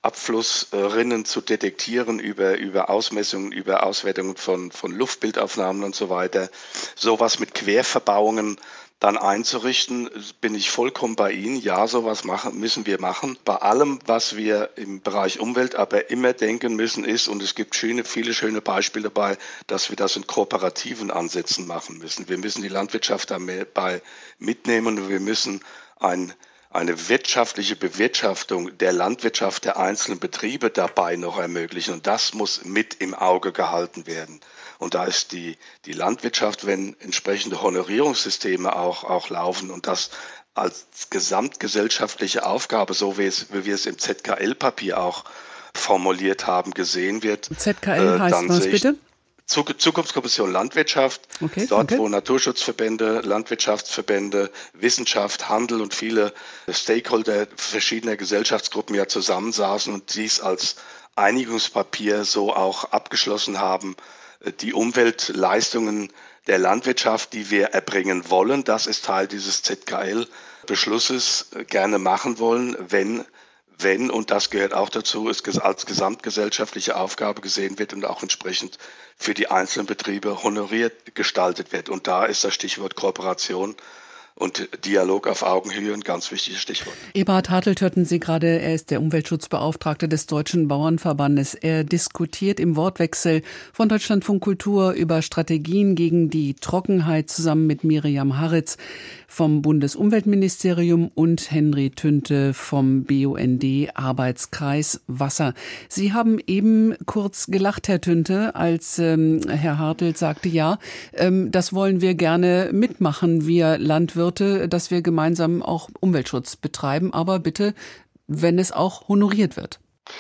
Abflussrinnen zu detektieren über, über Ausmessungen, über Auswertungen von, von Luftbildaufnahmen und so weiter. Sowas mit Querverbauungen dann einzurichten, bin ich vollkommen bei Ihnen. Ja, sowas machen, müssen wir machen. Bei allem, was wir im Bereich Umwelt aber immer denken müssen, ist, und es gibt schöne, viele schöne Beispiele dabei, dass wir das in kooperativen Ansätzen machen müssen. Wir müssen die Landwirtschaft dabei mitnehmen und wir müssen ein eine wirtschaftliche Bewirtschaftung der Landwirtschaft der einzelnen Betriebe dabei noch ermöglichen. Und das muss mit im Auge gehalten werden. Und da ist die, die Landwirtschaft, wenn entsprechende Honorierungssysteme auch, auch laufen und das als gesamtgesellschaftliche Aufgabe, so wie, es, wie wir es im Z K L-Papier auch formuliert haben, gesehen wird. Z K L heißt was bitte? Zukunftskommission Landwirtschaft, okay, dort, okay. wo Naturschutzverbände, Landwirtschaftsverbände, Wissenschaft, Handel und viele Stakeholder verschiedener Gesellschaftsgruppen ja zusammensaßen und dies als Einigungspapier so auch abgeschlossen haben. Die Umweltleistungen der Landwirtschaft, die wir erbringen wollen, das ist Teil dieses Z K L-Beschlusses, gerne machen wollen, wenn wenn, und das gehört auch dazu, es als gesamtgesellschaftliche Aufgabe gesehen wird und auch entsprechend für die einzelnen Betriebe honoriert gestaltet wird. Und da ist das Stichwort Kooperation und Dialog auf Augenhöhe ein ganz wichtiges Stichwort. Eberhard Hartelt hörten Sie gerade, er ist der Umweltschutzbeauftragte des Deutschen Bauernverbandes. Er diskutiert im Wortwechsel von Deutschlandfunk Kultur über Strategien gegen die Trockenheit zusammen mit Miriam Harritz vom Bundesumweltministerium und Henry Tünte vom B U N D Arbeitskreis Wasser. Sie haben eben kurz gelacht, Herr Tünte, als ähm, Herr Hartelt sagte, ja, ähm, das wollen wir gerne mitmachen, wir Landwirte, dass wir gemeinsam auch Umweltschutz betreiben, aber bitte, wenn es auch honoriert wird.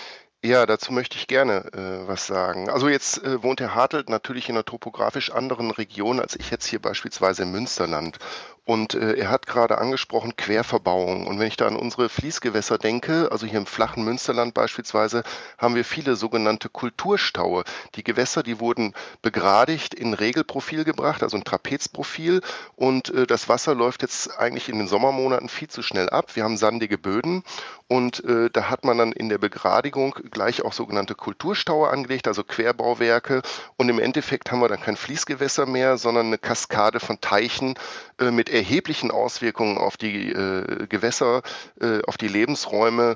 Ja, dazu möchte ich gerne äh, was sagen. Also jetzt äh, wohnt Herr Hartelt natürlich in einer topografisch anderen Region als ich jetzt hier beispielsweise im Münsterland. Und äh, er hat gerade angesprochen Querverbauung. Und wenn ich da an unsere Fließgewässer denke, also hier im flachen Münsterland beispielsweise, haben wir viele sogenannte Kulturstaue. Die Gewässer, die wurden begradigt, in Regelprofil gebracht, also ein Trapezprofil. Und äh, das Wasser läuft jetzt eigentlich in den Sommermonaten viel zu schnell ab. Wir haben sandige Böden und äh, da hat man dann in der Begradigung gleich auch sogenannte Kulturstaue angelegt, also Querbauwerke. Und im Endeffekt haben wir dann kein Fließgewässer mehr, sondern eine Kaskade von Teichen äh, mit erheblichen Auswirkungen auf die äh, Gewässer, äh, auf die Lebensräume.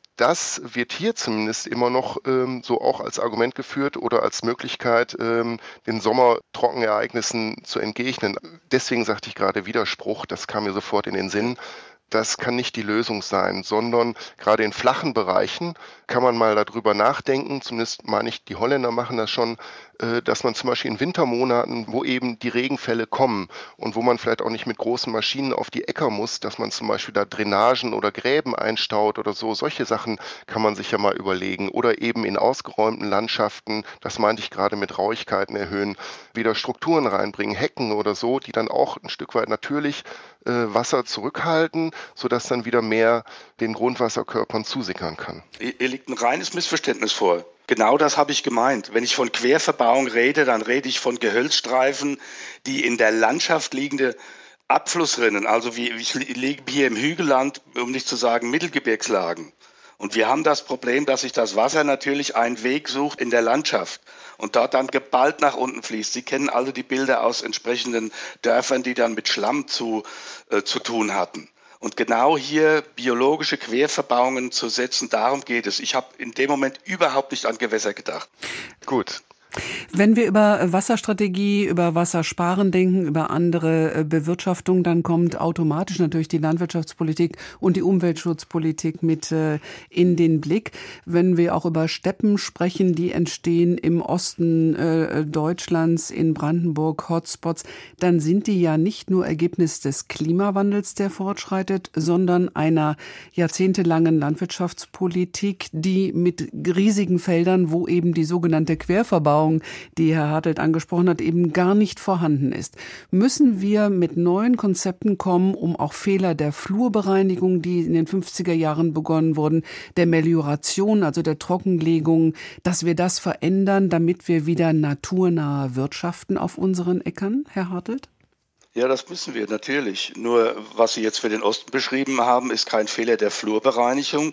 Das wird hier zumindest immer noch ähm, so auch als Argument geführt oder als Möglichkeit, ähm, den Sommertrockenereignissen zu entgegnen. Deswegen sagte ich gerade Widerspruch, das kam mir sofort in den Sinn. Das kann nicht die Lösung sein, sondern gerade in flachen Bereichen kann man mal darüber nachdenken, zumindest meine ich, die Holländer machen das schon, dass man zum Beispiel in Wintermonaten, wo eben die Regenfälle kommen und wo man vielleicht auch nicht mit großen Maschinen auf die Äcker muss, dass man zum Beispiel da Drainagen oder Gräben einstaut oder so, solche Sachen kann man sich ja mal überlegen. Oder eben in ausgeräumten Landschaften, das meinte ich gerade mit Rauigkeiten erhöhen, wieder Strukturen reinbringen, Hecken oder so, die dann auch ein Stück weit natürlich äh, Wasser zurückhalten, sodass dann wieder mehr den Grundwasserkörpern zusickern kann. Hier liegt ein reines Missverständnis vor. Genau das habe ich gemeint. Wenn ich von Querverbauung rede, dann rede ich von Gehölzstreifen, die in der Landschaft liegende Abflussrinnen, also wie ich lebe hier im Hügelland, um nicht zu sagen Mittelgebirgslagen. Und wir haben das Problem, dass sich das Wasser natürlich einen Weg sucht in der Landschaft und dort dann geballt nach unten fließt. Sie kennen alle die Bilder aus entsprechenden Dörfern, die dann mit Schlamm zu, äh, zu tun hatten. Und genau hier biologische Querverbauungen zu setzen, darum geht es. Ich habe in dem Moment überhaupt nicht an Gewässer gedacht. Gut. Wenn wir über Wasserstrategie, über Wassersparen denken, über andere Bewirtschaftung, dann kommt automatisch natürlich die Landwirtschaftspolitik und die Umweltschutzpolitik mit in den Blick. Wenn wir auch über Steppen sprechen, die entstehen im Osten Deutschlands, in Brandenburg, Hotspots, dann sind die ja nicht nur Ergebnis des Klimawandels, der fortschreitet, sondern einer jahrzehntelangen Landwirtschaftspolitik, die mit riesigen Feldern, wo eben die sogenannte Querverbauung, die Herr Hartelt angesprochen hat, eben gar nicht vorhanden ist. Müssen wir mit neuen Konzepten kommen, um auch Fehler der Flurbereinigung, die in den fünfziger Jahren begonnen wurden, der Melioration, also der Trockenlegung, dass wir das verändern, damit wir wieder naturnah wirtschaften auf unseren Äckern, Herr Hartelt? Ja, das müssen wir natürlich. Nur was Sie jetzt für den Osten beschrieben haben, ist kein Fehler der Flurbereinigung,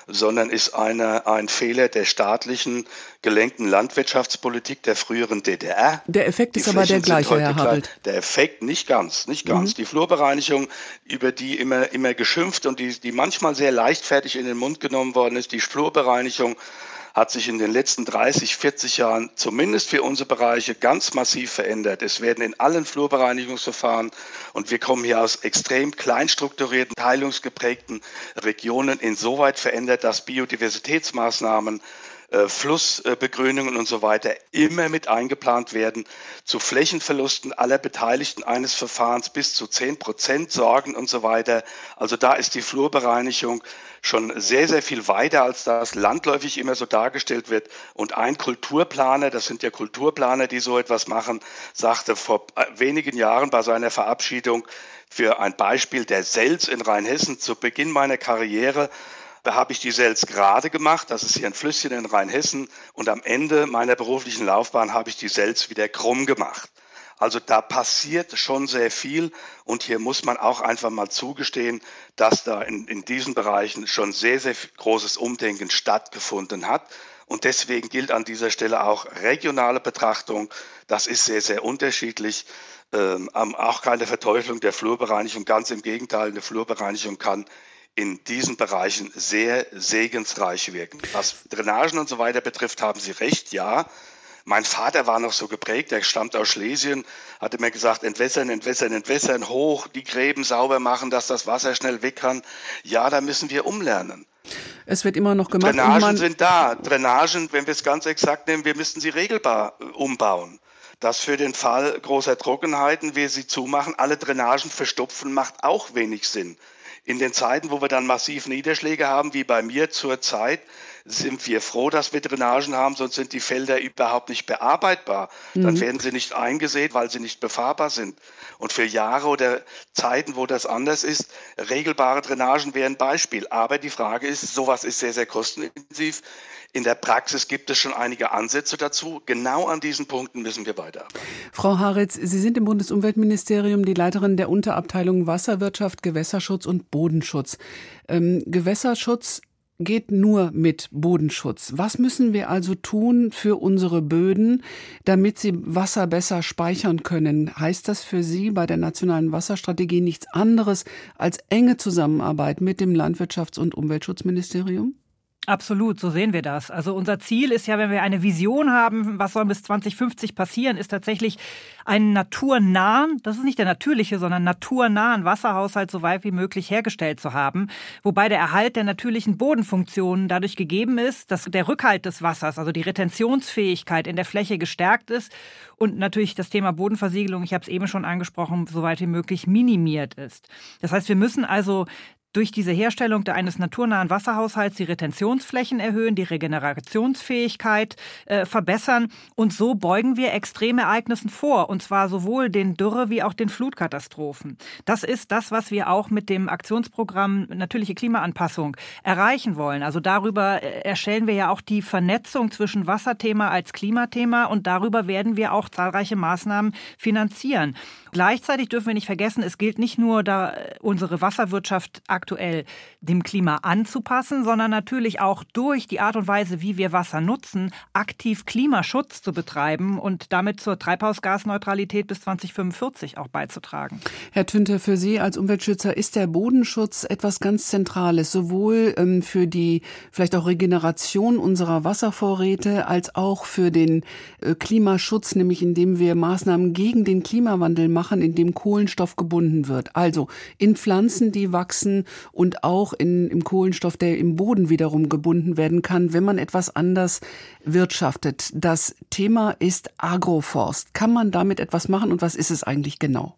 sondern ist eine, ein Fehler der staatlichen gelenkten Landwirtschaftspolitik der früheren D D R. Der Effekt ist aber der gleiche, Herr Habelt. Der Effekt nicht ganz, nicht ganz. Mhm. Die Flurbereinigung, über die immer, immer geschimpft und die, die manchmal sehr leichtfertig in den Mund genommen worden ist, die Flurbereinigung hat sich in den letzten dreißig, vierzig Jahren zumindest für unsere Bereiche ganz massiv verändert. Es werden in allen Flurbereinigungsverfahren, und wir kommen hier aus extrem kleinstrukturierten, teilungsgeprägten Regionen, insoweit verändert, dass Biodiversitätsmaßnahmen, äh, Flussbegrünungen und so weiter immer mit eingeplant werden, zu Flächenverlusten aller Beteiligten eines Verfahrens bis zu zehn Prozent sorgen und so weiter. Also da ist die Flurbereinigung schon sehr, sehr viel weiter, als das landläufig immer so dargestellt wird. Und ein Kulturplaner, das sind ja Kulturplaner, die so etwas machen, sagte vor wenigen Jahren bei seiner Verabschiedung für ein Beispiel der Selz in Rheinhessen zu Beginn meiner Karriere, da habe ich die Selz gerade gemacht, das ist hier ein Flüsschen in Rheinhessen, und am Ende meiner beruflichen Laufbahn habe ich die Selz wieder krumm gemacht. Also da passiert schon sehr viel, und hier muss man auch einfach mal zugestehen, dass da in, in diesen Bereichen schon sehr, sehr großes Umdenken stattgefunden hat. Und deswegen gilt an dieser Stelle auch regionale Betrachtung. Das ist sehr, sehr unterschiedlich. Ähm, auch keine Verteuflung der Flurbereinigung. Ganz im Gegenteil, eine Flurbereinigung kann in diesen Bereichen sehr segensreich wirken. Was Drainagen und so weiter betrifft, haben Sie recht, ja. Mein Vater war noch so geprägt, der stammt aus Schlesien, hat immer gesagt, entwässern, entwässern, entwässern, hoch, die Gräben sauber machen, dass das Wasser schnell weg kann. Ja, da müssen wir umlernen. Es wird immer noch gemacht. Drainagen sind da. Drainagen, wenn wir es ganz exakt nehmen, wir müssten sie regelbar umbauen. Dass für den Fall großer Trockenheiten wir sie zumachen, alle Drainagen verstopfen, macht auch wenig Sinn. In den Zeiten, wo wir dann massiv Niederschläge haben, wie bei mir zurzeit, sind wir froh, dass wir Drainagen haben, sonst sind die Felder überhaupt nicht bearbeitbar. Mhm. Dann werden sie nicht eingesät, weil sie nicht befahrbar sind. Und für Jahre oder Zeiten, wo das anders ist, regelbare Drainagen wären ein Beispiel. Aber die Frage ist, sowas ist sehr, sehr kostenintensiv. In der Praxis gibt es schon einige Ansätze dazu. Genau an diesen Punkten müssen wir weiterarbeiten. Frau Haritz, Sie sind im Bundesumweltministerium die Leiterin der Unterabteilung Wasserwirtschaft, Gewässerschutz und Bodenschutz. Ähm, Gewässerschutz geht nur mit Bodenschutz. Was müssen wir also tun für unsere Böden, damit sie Wasser besser speichern können? Heißt das für Sie bei der nationalen Wasserstrategie nichts anderes als enge Zusammenarbeit mit dem Landwirtschafts- und Umweltschutzministerium? Absolut, so sehen wir das. Also unser Ziel ist ja, wenn wir eine Vision haben, was soll bis zwanzig fünfzig passieren, ist tatsächlich einen naturnahen, das ist nicht der natürliche, sondern naturnahen Wasserhaushalt so weit wie möglich hergestellt zu haben. Wobei der Erhalt der natürlichen Bodenfunktionen dadurch gegeben ist, dass der Rückhalt des Wassers, also die Retentionsfähigkeit in der Fläche gestärkt ist und natürlich das Thema Bodenversiegelung, ich habe es eben schon angesprochen, so weit wie möglich minimiert ist. Das heißt, wir müssen also durch diese Herstellung eines naturnahen Wasserhaushalts die Retentionsflächen erhöhen, die Regenerationsfähigkeit äh, verbessern. Und so beugen wir Extremereignissen vor, und zwar sowohl den Dürre- wie auch den Flutkatastrophen. Das ist das, was wir auch mit dem Aktionsprogramm Natürliche Klimaanpassung erreichen wollen. Also darüber erstellen wir ja auch die Vernetzung zwischen Wasserthema als Klimathema, und darüber werden wir auch zahlreiche Maßnahmen finanzieren. Gleichzeitig dürfen wir nicht vergessen, es gilt nicht nur, da unsere Wasserwirtschaft aktuell dem Klima anzupassen, sondern natürlich auch durch die Art und Weise, wie wir Wasser nutzen, aktiv Klimaschutz zu betreiben und damit zur Treibhausgasneutralität bis zwanzig fünfundvierzig auch beizutragen. Herr Tünte, für Sie als Umweltschützer ist der Bodenschutz etwas ganz Zentrales, sowohl ähm, für die vielleicht auch Regeneration unserer Wasservorräte als auch für den äh, Klimaschutz, nämlich indem wir Maßnahmen gegen den Klimawandel machen, in dem Kohlenstoff gebunden wird. Also in Pflanzen, die wachsen, und auch in, im Kohlenstoff, der im Boden wiederum gebunden werden kann, wenn man etwas anders wirtschaftet. Das Thema ist Agroforst. Kann man damit etwas machen, und was ist es eigentlich genau?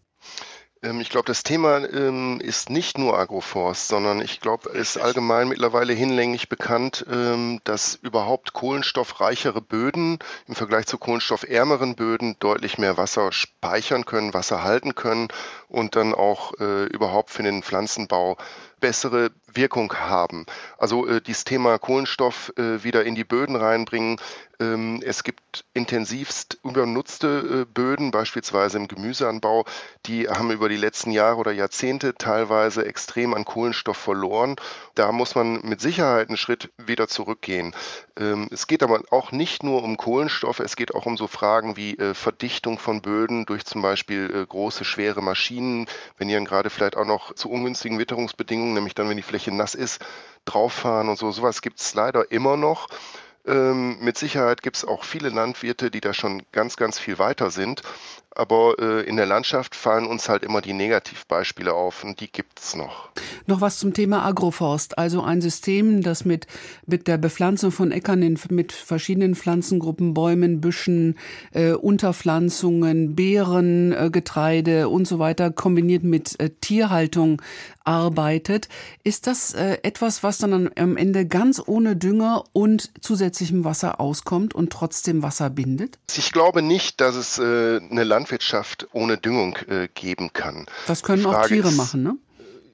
Ich glaube, das Thema ähm, ist nicht nur Agroforst, sondern ich glaube, es ist allgemein mittlerweile hinlänglich bekannt, ähm, dass überhaupt kohlenstoffreichere Böden im Vergleich zu kohlenstoffärmeren Böden deutlich mehr Wasser speichern können, Wasser halten können und dann auch äh, überhaupt für den Pflanzenbau bessere Wirkung haben. Also äh, dieses Thema Kohlenstoff äh, wieder in die Böden reinbringen. Ähm, es gibt intensivst übernutzte äh, Böden, beispielsweise im Gemüseanbau. Die haben über die letzten Jahre oder Jahrzehnte teilweise extrem an Kohlenstoff verloren. Da muss man mit Sicherheit einen Schritt wieder zurückgehen. Ähm, es geht aber auch nicht nur um Kohlenstoff, es geht auch um so Fragen wie äh, Verdichtung von Böden durch zum Beispiel äh, große, schwere Maschinen, wenn die dann gerade vielleicht auch noch zu ungünstigen Witterungsbedingungen, nämlich dann, wenn die Fläche nass ist, drauffahren und so. Sowas gibt es leider immer noch. Ähm, mit Sicherheit gibt es auch viele Landwirte, die da schon ganz, ganz viel weiter sind. Aber äh, in der Landschaft fallen uns halt immer die Negativbeispiele auf und die gibt es noch. Noch was zum Thema Agroforst, also ein System, das mit, mit der Bepflanzung von Äckern in, mit verschiedenen Pflanzengruppen, Bäumen, Büschen, äh, Unterpflanzungen, Beeren, äh, Getreide und so weiter kombiniert mit äh, Tierhaltung arbeitet. Ist das äh, etwas, was dann am Ende ganz ohne Dünger und zusätzlichem Wasser auskommt und trotzdem Wasser bindet? Ich glaube nicht, dass es äh, eine Landwirtschaft ohne Düngung äh, geben kann. Das können auch Tiere ist, machen, ne?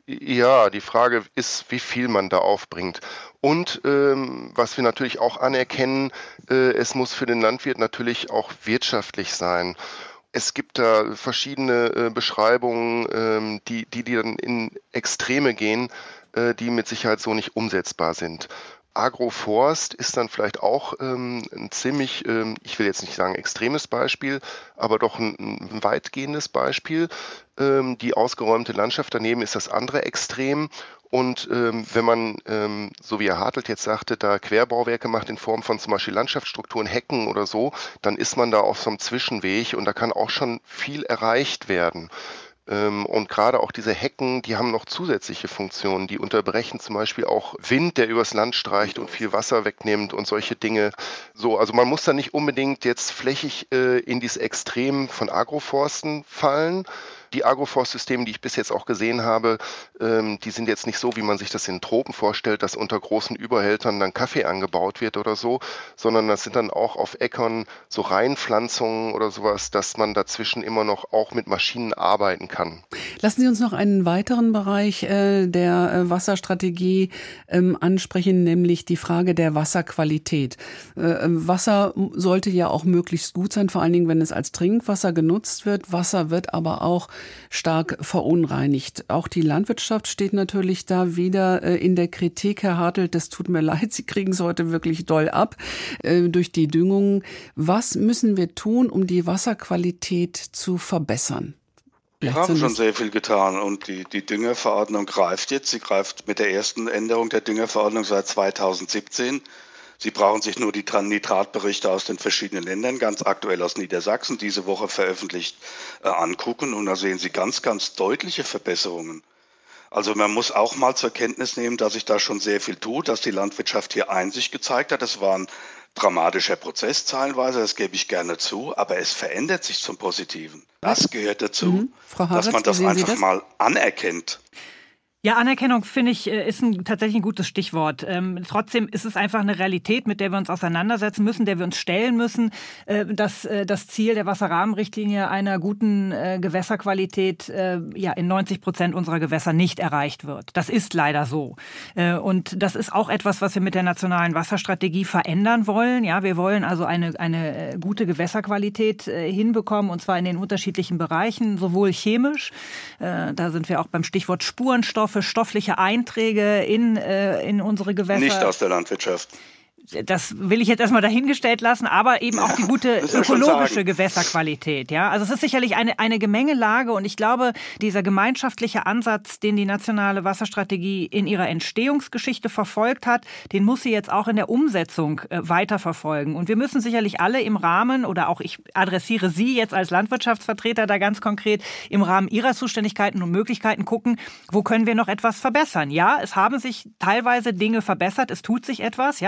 Ja, die Frage ist, wie viel man da aufbringt. Und ähm, was wir natürlich auch anerkennen, äh, es muss für den Landwirt natürlich auch wirtschaftlich sein. Es gibt da verschiedene äh, Beschreibungen, ähm, die, die, die dann in Extreme gehen, äh, die mit Sicherheit so nicht umsetzbar sind. Agroforst ist dann vielleicht auch ähm, ein ziemlich, ähm, ich will jetzt nicht sagen extremes Beispiel, aber doch ein, ein weitgehendes Beispiel. Ähm, die ausgeräumte Landschaft daneben ist das andere Extrem. Und ähm, wenn man, ähm, so wie Herr Hartelt jetzt sagte, da Querbauwerke macht in Form von zum Beispiel Landschaftsstrukturen, Hecken oder so, dann ist man da auf so einem Zwischenweg und da kann auch schon viel erreicht werden. Und gerade auch diese Hecken, die haben noch zusätzliche Funktionen. Die unterbrechen zum Beispiel auch Wind, der übers Land streicht und viel Wasser wegnimmt und solche Dinge. So, also man muss da nicht unbedingt jetzt flächig äh, in dieses Extrem von Agroforsten fallen. Die Agroforstsysteme, die ich bis jetzt auch gesehen habe, ähm, die sind jetzt nicht so, wie man sich das in Tropen vorstellt, dass unter großen Überhältern dann Kaffee angebaut wird oder so, sondern das sind dann auch auf Äckern so Reihenpflanzungen oder sowas, dass man dazwischen immer noch auch mit Maschinen arbeiten kann. Lassen Sie uns noch einen weiteren Bereich äh, der äh, Wasserstrategie ähm, ansprechen, nämlich die Frage der Wasserqualität. Äh, Wasser sollte ja auch möglichst gut sein, vor allen Dingen, wenn es als Trinkwasser genutzt wird. Wasser wird aber auch stark verunreinigt. Auch die Landwirtschaft steht natürlich da wieder äh, in der Kritik. Herr Hartelt, das tut mir leid, Sie kriegen es heute wirklich doll ab äh, durch die Düngung. Was müssen wir tun, um die Wasserqualität zu verbessern? Wir haben schon sehr viel getan und die, die Düngerverordnung greift jetzt. Sie greift mit der ersten Änderung der Düngerverordnung seit zweitausendsiebzehn. Sie brauchen sich nur die Nitratberichte aus den verschiedenen Ländern, ganz aktuell aus Niedersachsen, diese Woche veröffentlicht, äh, angucken. Und da sehen Sie ganz, ganz deutliche Verbesserungen. Also man muss auch mal zur Kenntnis nehmen, dass sich da schon sehr viel tut, dass die Landwirtschaft hier Einsicht gezeigt hat. Das war ein dramatischer Prozess zahlenweise, das gebe ich gerne zu, aber es verändert sich zum Positiven. Das gehört dazu, mhm. Frau Hartelt, dass man das einfach das? mal anerkennt. Ja, Anerkennung, finde ich, ist ein, tatsächlich ein gutes Stichwort. Ähm, trotzdem ist es einfach eine Realität, mit der wir uns auseinandersetzen müssen, der wir uns stellen müssen, äh, dass äh, das Ziel der Wasserrahmenrichtlinie einer guten äh, Gewässerqualität äh, ja in neunzig Prozent unserer Gewässer nicht erreicht wird. Das ist leider so. Äh, und das ist auch etwas, was wir mit der nationalen Wasserstrategie verändern wollen. Ja, wir wollen also eine, eine gute Gewässerqualität äh, hinbekommen, und zwar in den unterschiedlichen Bereichen, sowohl chemisch, äh, da sind wir auch beim Stichwort Spurenstoff, für stoffliche Einträge in, äh, in unsere Gewässer. Nicht aus der Landwirtschaft. Das will ich jetzt erstmal dahingestellt lassen, aber eben auch die gute ökologische Gewässerqualität. Ja, also es ist sicherlich eine, eine Gemengelage, und ich glaube, dieser gemeinschaftliche Ansatz, den die nationale Wasserstrategie in ihrer Entstehungsgeschichte verfolgt hat, den muss sie jetzt auch in der Umsetzung äh, weiterverfolgen. Und wir müssen sicherlich alle im Rahmen, oder auch ich adressiere Sie jetzt als Landwirtschaftsvertreter da ganz konkret, im Rahmen Ihrer Zuständigkeiten und Möglichkeiten gucken, wo können wir noch etwas verbessern. Ja, es haben sich teilweise Dinge verbessert, es tut sich etwas, ja, trotzdem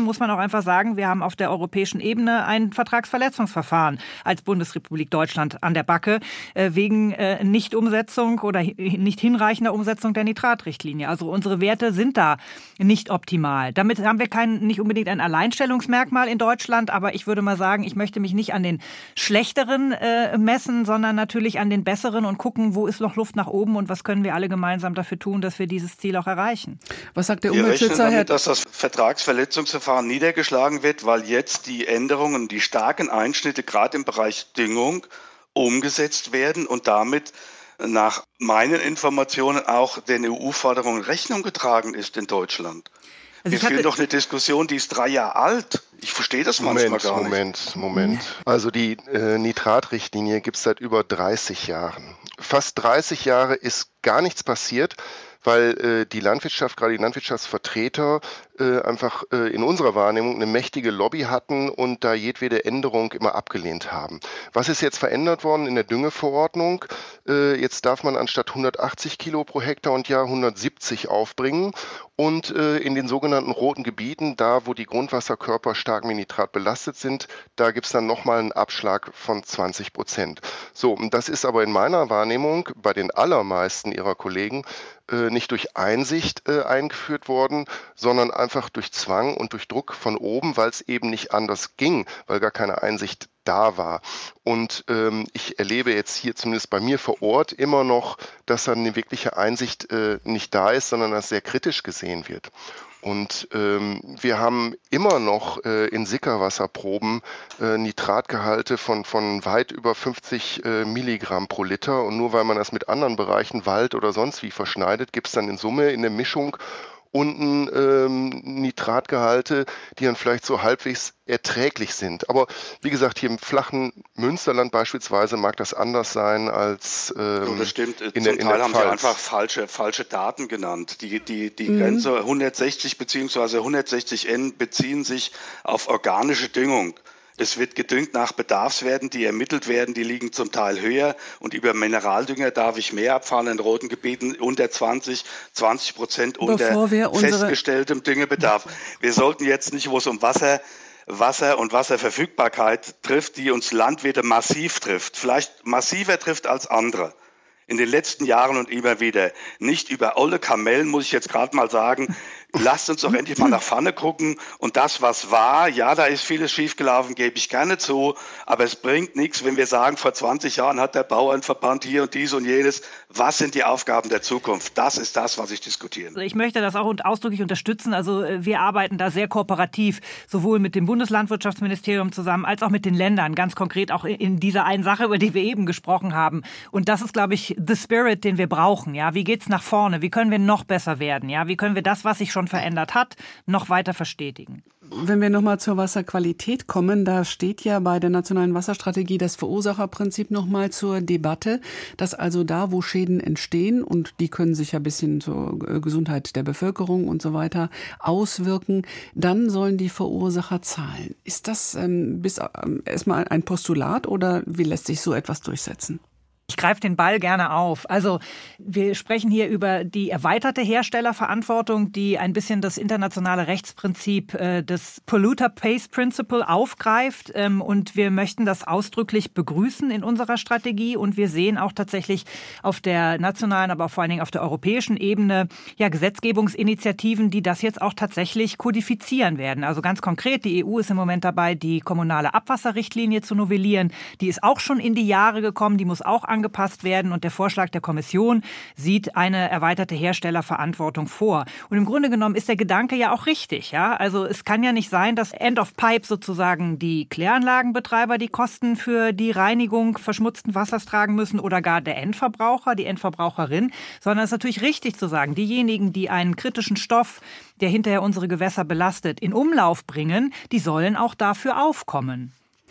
trotzdem muss man auch einfach sagen, wir haben auf der europäischen Ebene ein Vertragsverletzungsverfahren als Bundesrepublik Deutschland an der Backe äh, wegen äh, Nichtumsetzung oder hi- nicht hinreichender Umsetzung der Nitratrichtlinie. Also unsere Werte sind da nicht optimal. Damit haben wir kein, nicht unbedingt ein Alleinstellungsmerkmal in Deutschland, aber ich würde mal sagen, ich möchte mich nicht an den schlechteren äh, messen, sondern natürlich an den besseren und gucken, wo ist noch Luft nach oben und was können wir alle gemeinsam dafür tun, dass wir dieses Ziel auch erreichen. Was sagt der Wir rechnen Umweltschützer, Herr? damit, dass das Vertragsverletzungsverfahren niedergeschlagen wird, weil jetzt die Änderungen, die starken Einschnitte gerade im Bereich Düngung umgesetzt werden und damit nach meinen Informationen auch den E U-Forderungen Rechnung getragen ist in Deutschland. Also Wir ich hatte- führen doch eine Diskussion, die ist drei Jahre alt. Ich verstehe das manchmal Moment, gar nicht. Moment, Moment. Also die äh, Nitratrichtlinie gibt es seit über dreißig Jahren. Fast dreißig Jahre ist gar nichts passiert, weil äh, die Landwirtschaft, gerade die Landwirtschaftsvertreter, äh, einfach äh, in unserer Wahrnehmung eine mächtige Lobby hatten und da jedwede Änderung immer abgelehnt haben. Was ist jetzt verändert worden in der Düngeverordnung? Äh, jetzt darf man anstatt hundertachtzig Kilo pro Hektar und Jahr hundertsiebzig aufbringen und äh, in den sogenannten roten Gebieten, da wo die Grundwasserkörper stark mit Nitrat belastet sind, da gibt es dann nochmal einen Abschlag von zwanzig Prozent. So, und das ist aber in meiner Wahrnehmung bei den allermeisten ihrer Kollegen äh, nicht durch Einsicht äh, eingeführt worden, sondern einfach durch Zwang und durch Druck von oben, weil es eben nicht anders ging, weil gar keine Einsicht da war. Und ähm, ich erlebe jetzt hier zumindest bei mir vor Ort immer noch, dass dann eine wirkliche Einsicht äh, nicht da ist, sondern dass sehr kritisch gesehen wird. Und ähm, wir haben immer noch äh, in Sickerwasserproben äh, Nitratgehalte von, von weit über fünfzig äh, Milligramm pro Liter. Und nur weil man das mit anderen Bereichen, Wald oder sonst wie verschneidet, gibt es dann in Summe in der Mischung unten ähm, Nitratgehalte, die dann vielleicht so halbwegs erträglich sind. Aber wie gesagt, hier im flachen Münsterland beispielsweise mag das anders sein als ähm, So, das stimmt. in Zum der, in Teil der haben Sie Pfalz. einfach falsche, falsche Daten genannt. Die, die, die Grenze hundertsechzig bzw. hundertsechzig N beziehen sich auf organische Düngung. Es wird gedüngt nach Bedarfswerten, die ermittelt werden, die liegen zum Teil höher. Und über Mineraldünger darf ich mehr abfahren in roten Gebieten unter zwanzig, zwanzig Prozent unter wir unsere- festgestelltem Düngebedarf. Wir sollten jetzt nicht, wo es um Wasser, Wasser und Wasserverfügbarkeit trifft, die uns Landwirte massiv trifft, vielleicht massiver trifft als andere. In den letzten Jahren und immer wieder. Nicht über olle Kamellen, muss ich jetzt gerade mal sagen. Lasst uns doch endlich mal nach vorne gucken. Und das, was war, ja, da ist vieles schiefgelaufen, gebe ich gerne zu. Aber es bringt nichts, wenn wir sagen, vor zwanzig Jahren hat der Bauernverband hier und dies und jenes. Was sind die Aufgaben der Zukunft? Das ist das, was ich diskutiere. Also ich möchte das auch und ausdrücklich unterstützen. Also äh, wir arbeiten da sehr kooperativ, sowohl mit dem Bundeslandwirtschaftsministerium zusammen, als auch mit den Ländern, ganz konkret auch in- in dieser einen Sache, über die wir eben gesprochen haben. Und das ist, glaube ich, the spirit, den wir brauchen. Ja, wie geht's nach vorne? Wie können wir noch besser werden? Ja, wie können wir das, was sich schon verändert hat, noch weiter verstetigen? Wenn wir nochmal zur Wasserqualität kommen, da steht ja bei der nationalen Wasserstrategie das Verursacherprinzip nochmal zur Debatte, dass also da, wo Schäden entstehen, und die können sich ja bis hin zur Gesundheit der Bevölkerung und so weiter auswirken, dann sollen die Verursacher zahlen. Ist das ähm, bis ähm, erstmal ein Postulat oder wie lässt sich so etwas durchsetzen? Ich greife den Ball gerne auf. Also wir sprechen hier über die erweiterte Herstellerverantwortung, die ein bisschen das internationale Rechtsprinzip äh, des Polluter Pays Principle aufgreift. Ähm, und wir möchten das ausdrücklich begrüßen in unserer Strategie. Und wir sehen auch tatsächlich auf der nationalen, aber vor allen Dingen auf der europäischen Ebene ja Gesetzgebungsinitiativen, die das jetzt auch tatsächlich kodifizieren werden. Also ganz konkret, die E U ist im Moment dabei, die kommunale Abwasserrichtlinie zu novellieren. Die ist auch schon in die Jahre gekommen, die muss auch angepasst werden und der Vorschlag der Kommission sieht eine erweiterte Herstellerverantwortung vor. Und im Grunde genommen ist der Gedanke ja auch richtig. Ja? Also es kann ja nicht sein, dass End of Pipe sozusagen die Kläranlagenbetreiber die Kosten für die Reinigung verschmutzten Wassers tragen müssen oder gar der Endverbraucher, die Endverbraucherin, sondern es ist natürlich richtig zu sagen, diejenigen, die einen kritischen Stoff, der hinterher unsere Gewässer belastet, in Umlauf bringen, die sollen auch dafür aufkommen.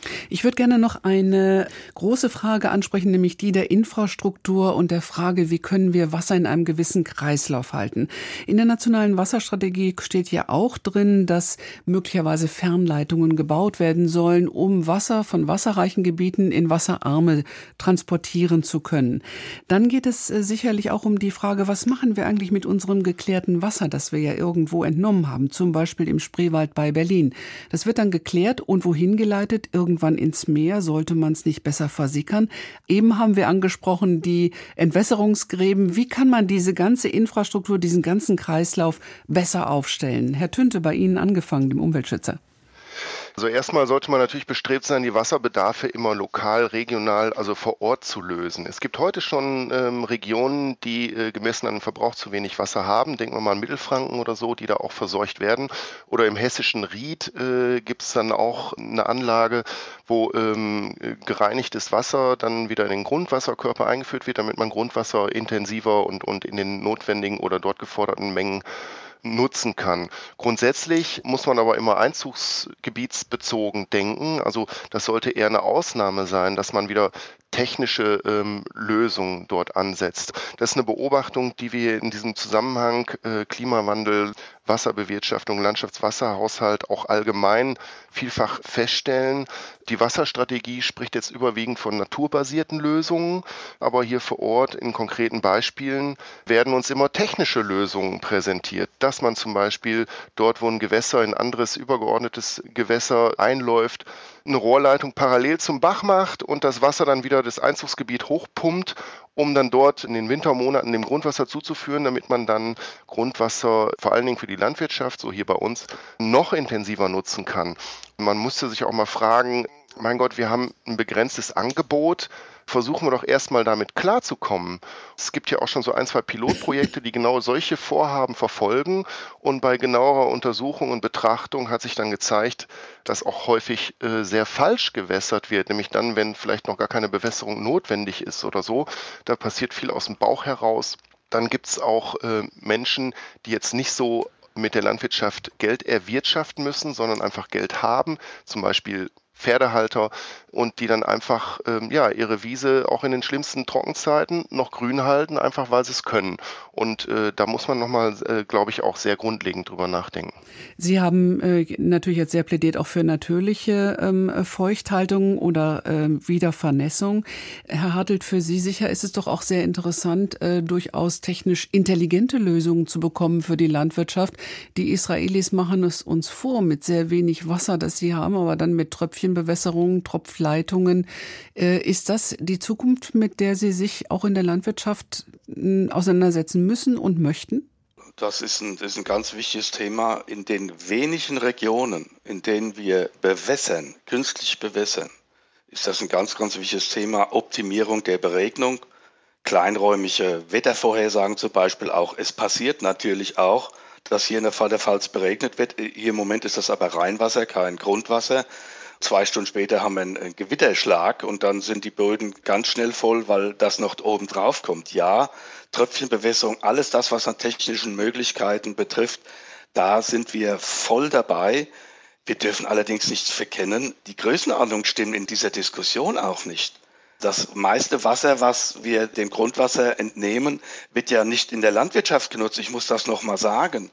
Ich würde gerne noch eine große Frage ansprechen, nämlich die der Infrastruktur und der Frage, wie können wir Wasser in einem gewissen Kreislauf halten. In der nationalen Wasserstrategie steht ja auch drin, dass möglicherweise Fernleitungen gebaut werden sollen, um Wasser von wasserreichen Gebieten in wasserarme transportieren zu können. Dann geht es sicherlich auch um die Frage, was machen wir eigentlich mit unserem geklärten Wasser, das wir ja irgendwo entnommen haben, zum Beispiel im Spreewald bei Berlin. Das wird dann geklärt und wohin geleitet? Irgendwann ins Meer, sollte man es nicht besser versickern. Eben haben wir angesprochen, die Entwässerungsgräben. Wie kann man diese ganze Infrastruktur, diesen ganzen Kreislauf besser aufstellen? Herr Tünte, bei Ihnen angefangen, dem Umweltschützer. Also erstmal sollte man natürlich bestrebt sein, die Wasserbedarfe immer lokal, regional, also vor Ort zu lösen. Es gibt heute schon ähm, Regionen, die äh, gemessen an Verbrauch zu wenig Wasser haben. Denken wir mal an Mittelfranken oder so, die da auch verseucht werden. Oder im hessischen Ried äh, gibt es dann auch eine Anlage, wo ähm, gereinigtes Wasser dann wieder in den Grundwasserkörper eingeführt wird, damit man Grundwasser intensiver und, und in den notwendigen oder dort geforderten Mengen nutzen kann. Grundsätzlich muss man aber immer einzugsgebietsbezogen denken. Also das sollte eher eine Ausnahme sein, dass man wieder technische ähm, Lösungen dort ansetzt. Das ist eine Beobachtung, die wir in diesem Zusammenhang äh, Klimawandel, Wasserbewirtschaftung, Landschaftswasserhaushalt auch allgemein vielfach feststellen. Die Wasserstrategie spricht jetzt überwiegend von naturbasierten Lösungen, aber hier vor Ort in konkreten Beispielen werden uns immer technische Lösungen präsentiert, dass man zum Beispiel dort, wo ein Gewässer in ein anderes übergeordnetes Gewässer einläuft, eine Rohrleitung parallel zum Bach macht und das Wasser dann wieder das Einzugsgebiet hochpumpt, um dann dort in den Wintermonaten dem Grundwasser zuzuführen, damit man dann Grundwasser vor allen Dingen für die Landwirtschaft, so hier bei uns, noch intensiver nutzen kann. Man musste sich auch mal fragen, mein Gott, wir haben ein begrenztes Angebot, versuchen wir doch erstmal damit klarzukommen. Es gibt ja auch schon so ein, zwei Pilotprojekte, die genau solche Vorhaben verfolgen, und bei genauerer Untersuchung und Betrachtung hat sich dann gezeigt, dass auch häufig äh, sehr falsch gewässert wird, nämlich dann, wenn vielleicht noch gar keine Bewässerung notwendig ist oder so. Da passiert viel aus dem Bauch heraus. Dann gibt es auch äh, Menschen, die jetzt nicht so mit der Landwirtschaft Geld erwirtschaften müssen, sondern einfach Geld haben, zum Beispiel Pferdehalter, und die dann einfach ähm, ja, ihre Wiese auch in den schlimmsten Trockenzeiten noch grün halten, einfach weil sie es können. Und äh, da muss man nochmal, äh, glaube ich, auch sehr grundlegend drüber nachdenken. Sie haben äh, natürlich jetzt sehr plädiert auch für natürliche ähm, Feuchthaltung oder äh, Wiedervernässung. Herr Hartelt, für Sie sicher ist es doch auch sehr interessant, äh, durchaus technisch intelligente Lösungen zu bekommen für die Landwirtschaft. Die Israelis machen es uns vor mit sehr wenig Wasser, das sie haben, aber dann mit Tröpfchenbewässerungen, Tropfleitungen. Äh, ist das die Zukunft, mit der Sie sich auch in der Landwirtschaft äh, auseinandersetzen müssen und möchten? Das ist ein, das ist ein ganz wichtiges Thema. In den wenigen Regionen, in denen wir bewässern, künstlich bewässern, ist das ein ganz, ganz wichtiges Thema. Optimierung der Beregnung, kleinräumige Wettervorhersagen zum Beispiel auch. Es passiert natürlich auch, dass hier in der Pfalz beregnet wird. Hier im Moment ist das aber Rheinwasser, kein Grundwasser. Zwei Stunden später haben wir einen Gewitterschlag und dann sind die Böden ganz schnell voll, weil das noch oben drauf kommt. Ja, Tröpfchenbewässerung, alles das, was an technischen Möglichkeiten betrifft, da sind wir voll dabei. Wir dürfen allerdings nicht verkennen, die Größenordnung stimmt in dieser Diskussion auch nicht. Das meiste Wasser, was wir dem Grundwasser entnehmen, wird ja nicht in der Landwirtschaft genutzt. Ich muss das nochmal sagen.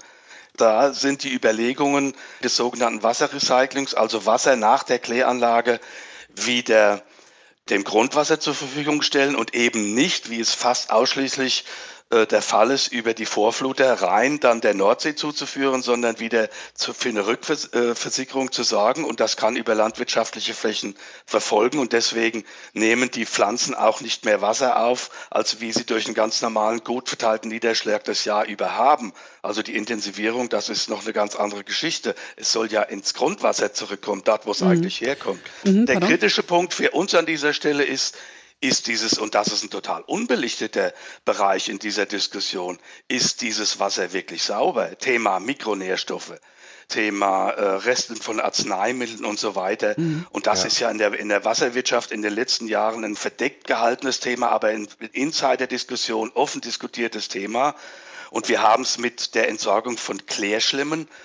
Da sind die Überlegungen des sogenannten Wasserrecyclings, also Wasser nach der Kläranlage, wieder dem Grundwasser zur Verfügung stellen und eben nicht, wie es fast ausschließlich äh, der Fall ist, über die Vorfluter rein dann der Nordsee zuzuführen, sondern wieder zu, für eine Rückversickerung zu sorgen. Und das kann über landwirtschaftliche Flächen verfolgen. Und deswegen nehmen die Pflanzen auch nicht mehr Wasser auf, als wie sie durch einen ganz normalen, gut verteilten Niederschlag das Jahr über haben. Also die Intensivierung, das ist noch eine ganz andere Geschichte. Es soll ja ins Grundwasser zurückkommen, dort, wo es mhm. eigentlich herkommt. Mhm, der kritische Punkt für uns an dieser Stelle ist, ist dieses, und das ist ein total unbelichteter Bereich in dieser Diskussion, ist dieses Wasser wirklich sauber? Thema Mikronährstoffe, Thema äh, Resten von Arzneimitteln und so weiter. Mhm. Und das ja. ist ja in der, in der Wasserwirtschaft in den letzten Jahren ein verdeckt gehaltenes Thema, aber in Insider-Diskussion offen diskutiertes Thema. Und wir haben es mit der Entsorgung von Klärschlimmen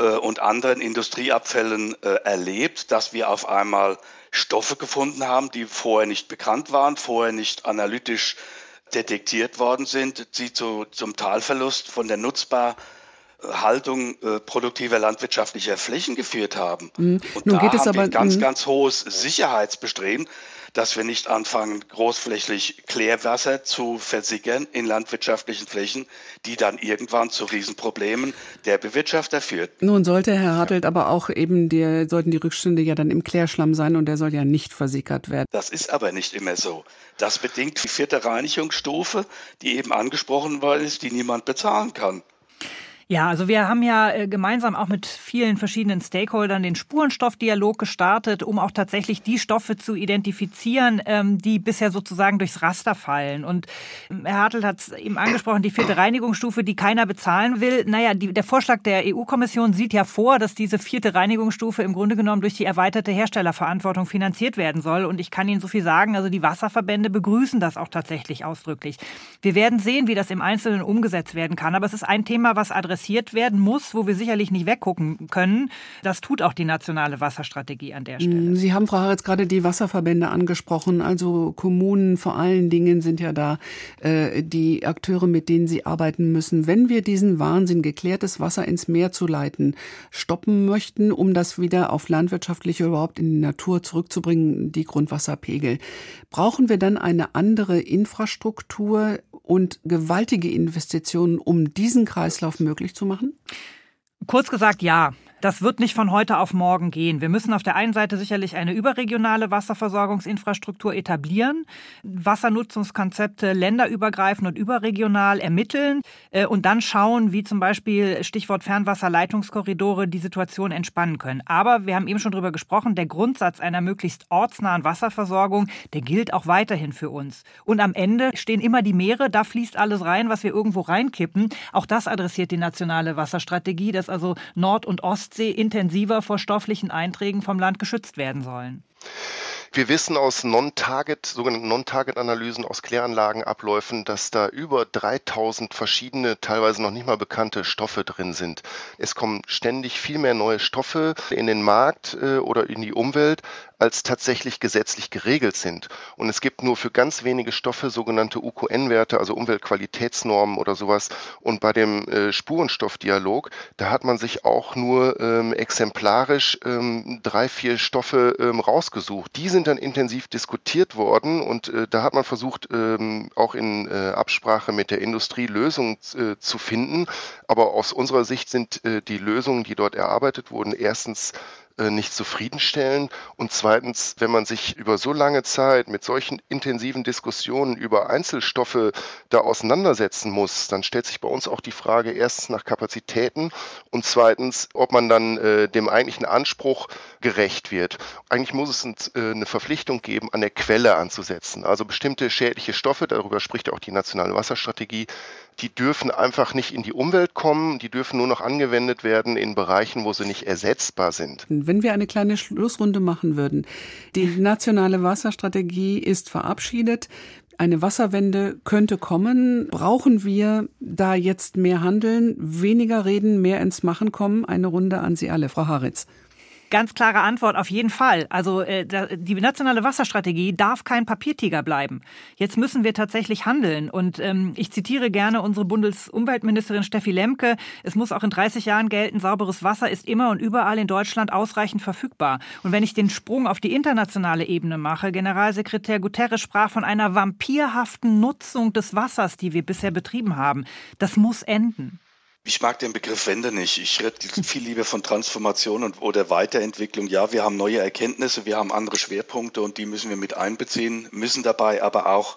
äh, und anderen Industrieabfällen äh, erlebt, dass wir auf einmal Stoffe gefunden haben, die vorher nicht bekannt waren, vorher nicht analytisch detektiert worden sind, die zu, zum Talverlust von der Nutzbarhaltung äh, produktiver landwirtschaftlicher Flächen geführt haben. Mhm. Und Nun da geht es haben aber, wir ganz, mhm. ganz hohes Sicherheitsbestreben, dass wir nicht anfangen, großflächig Klärwasser zu versickern in landwirtschaftlichen Flächen, die dann irgendwann zu Riesenproblemen der Bewirtschafter führt. Nun sollte, Herr Hartelt, aber auch eben die, sollten die Rückstände ja dann im Klärschlamm sein und der soll ja nicht versickert werden. Das ist aber nicht immer so. Das bedingt die vierte Reinigungsstufe, die eben angesprochen worden ist, die niemand bezahlen kann. Ja, also wir haben ja äh, gemeinsam auch mit vielen verschiedenen Stakeholdern den Spurenstoffdialog gestartet, um auch tatsächlich die Stoffe zu identifizieren, ähm, die bisher sozusagen durchs Raster fallen. Und ähm, Herr Hartelt hat es eben angesprochen, die vierte Reinigungsstufe, die keiner bezahlen will. Naja, die, der Vorschlag der E U-Kommission sieht ja vor, dass diese vierte Reinigungsstufe im Grunde genommen durch die erweiterte Herstellerverantwortung finanziert werden soll. Und ich kann Ihnen so viel sagen, also die Wasserverbände begrüßen das auch tatsächlich ausdrücklich. Wir werden sehen, wie das im Einzelnen umgesetzt werden kann. Aber es ist ein Thema, was adressiert werden muss, wo wir sicherlich nicht weggucken können. Das tut auch die nationale Wasserstrategie an der Stelle. Sie haben, Frau Hartelt, gerade die Wasserverbände angesprochen. Also Kommunen vor allen Dingen sind ja da äh, die Akteure, mit denen sie arbeiten müssen. Wenn wir diesen Wahnsinn, geklärtes Wasser ins Meer zu leiten, stoppen möchten, um das wieder auf landwirtschaftliche überhaupt in die Natur zurückzubringen, die Grundwasserpegel, brauchen wir dann eine andere Infrastruktur und gewaltige Investitionen, um diesen Kreislauf möglich zu machen? Kurz gesagt, ja. Das wird nicht von heute auf morgen gehen. Wir müssen auf der einen Seite sicherlich eine überregionale Wasserversorgungsinfrastruktur etablieren, Wassernutzungskonzepte länderübergreifend und überregional ermitteln äh, und dann schauen, wie zum Beispiel Stichwort Fernwasserleitungskorridore die Situation entspannen können. Aber wir haben eben schon drüber gesprochen, der Grundsatz einer möglichst ortsnahen Wasserversorgung, der gilt auch weiterhin für uns. Und am Ende stehen immer die Meere, da fließt alles rein, was wir irgendwo reinkippen. Auch das adressiert die nationale Wasserstrategie, dass also Nord- und Ostsee intensiver vor stofflichen Einträgen vom Land geschützt werden sollen. Wir wissen aus Non-Target, sogenannten Non-Target-Analysen, aus Kläranlagenabläufen, dass da über dreitausend verschiedene, teilweise noch nicht mal bekannte Stoffe drin sind. Es kommen ständig viel mehr neue Stoffe in den Markt äh, oder in die Umwelt, als tatsächlich gesetzlich geregelt sind. Und es gibt nur für ganz wenige Stoffe sogenannte U Q N-Werte, also Umweltqualitätsnormen oder sowas. Und bei dem äh, Spurenstoffdialog, da hat man sich auch nur ähm, exemplarisch ähm, drei, vier Stoffe ähm, rausgesucht. Die sind dann intensiv diskutiert worden und äh, da hat man versucht, ähm, auch in äh, Absprache mit der Industrie Lösungen äh, zu finden. Aber aus unserer Sicht sind äh, die Lösungen, die dort erarbeitet wurden, erstens nicht zufriedenstellend und zweitens, wenn man sich über so lange Zeit mit solchen intensiven Diskussionen über Einzelstoffe da auseinandersetzen muss, dann stellt sich bei uns auch die Frage erstens nach Kapazitäten und zweitens, ob man dann äh, dem eigentlichen Anspruch gerecht wird. Eigentlich muss es ein, äh, eine Verpflichtung geben, an der Quelle anzusetzen. Also bestimmte schädliche Stoffe, darüber spricht ja auch die nationale Wasserstrategie, die dürfen einfach nicht in die Umwelt kommen, die dürfen nur noch angewendet werden in Bereichen, wo sie nicht ersetzbar sind. Wenn wir eine kleine Schlussrunde machen würden. Die nationale Wasserstrategie ist verabschiedet. Eine Wasserwende könnte kommen. Brauchen wir da jetzt mehr handeln, weniger reden, mehr ins Machen kommen? Eine Runde an Sie alle. Frau Harritz. Ganz klare Antwort, auf jeden Fall. Also äh, die nationale Wasserstrategie darf kein Papiertiger bleiben. Jetzt müssen wir tatsächlich handeln. Und ähm, ich zitiere gerne unsere Bundesumweltministerin Steffi Lemke. Es muss auch in dreißig Jahren gelten, sauberes Wasser ist immer und überall in Deutschland ausreichend verfügbar. Und wenn ich den Sprung auf die internationale Ebene mache, Generalsekretär Guterres sprach von einer vampirhaften Nutzung des Wassers, die wir bisher betrieben haben. Das muss enden. Ich mag den Begriff Wende nicht. Ich rede viel lieber von Transformation und oder Weiterentwicklung. Ja, wir haben neue Erkenntnisse, wir haben andere Schwerpunkte und die müssen wir mit einbeziehen, müssen dabei aber auch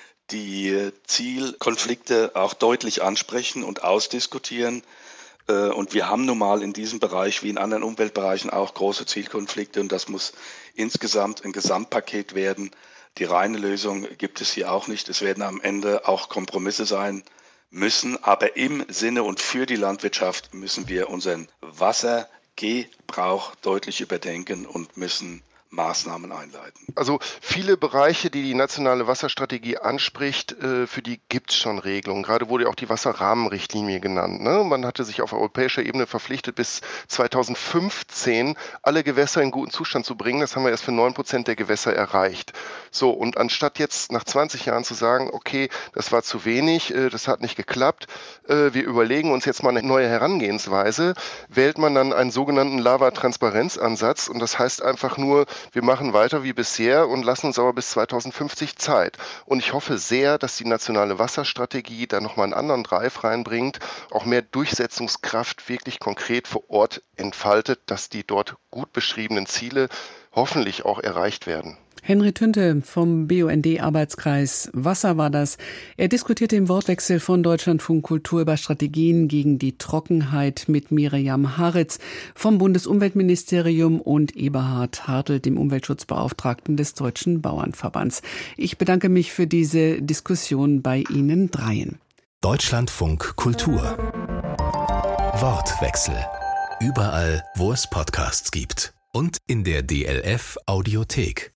die Zielkonflikte auch deutlich ansprechen und ausdiskutieren. Und wir haben nun mal in diesem Bereich wie in anderen Umweltbereichen auch große Zielkonflikte und das muss insgesamt ein Gesamtpaket werden. Die reine Lösung gibt es hier auch nicht. Es werden am Ende auch Kompromisse sein müssen, aber im Sinne und für die Landwirtschaft müssen wir unseren Wassergebrauch deutlich überdenken und müssen Maßnahmen einleiten. Also viele Bereiche, die die nationale Wasserstrategie anspricht, für die gibt es schon Regelungen. Gerade wurde ja auch die Wasserrahmenrichtlinie genannt. Ne? Man hatte sich auf europäischer Ebene verpflichtet, bis zweitausendfünfzehn alle Gewässer in guten Zustand zu bringen. Das haben wir erst für neun Prozent der Gewässer erreicht. So, und anstatt jetzt nach zwanzig Jahren zu sagen, okay, das war zu wenig, das hat nicht geklappt, wir überlegen uns jetzt mal eine neue Herangehensweise, wählt man dann einen sogenannten Lava-Transparenz-Ansatz. Und das heißt einfach nur, wir machen weiter wie bisher und lassen uns aber bis zweitausendfünfzig Zeit. Und ich hoffe sehr, dass die nationale Wasserstrategie da nochmal einen anderen Drive reinbringt, auch mehr Durchsetzungskraft wirklich konkret vor Ort entfaltet, dass die dort gut beschriebenen Ziele hoffentlich auch erreicht werden. Henry Tünte vom B U N D-Arbeitskreis Wasser war das. Er diskutierte im Wortwechsel von Deutschlandfunk Kultur über Strategien gegen die Trockenheit mit Miriam Haritz vom Bundesumweltministerium und Eberhard Hartl, dem Umweltschutzbeauftragten des Deutschen Bauernverbands. Ich bedanke mich für diese Diskussion bei Ihnen dreien. Deutschlandfunk Kultur. Wortwechsel. Überall, wo es Podcasts gibt. Und in der D L F Audiothek.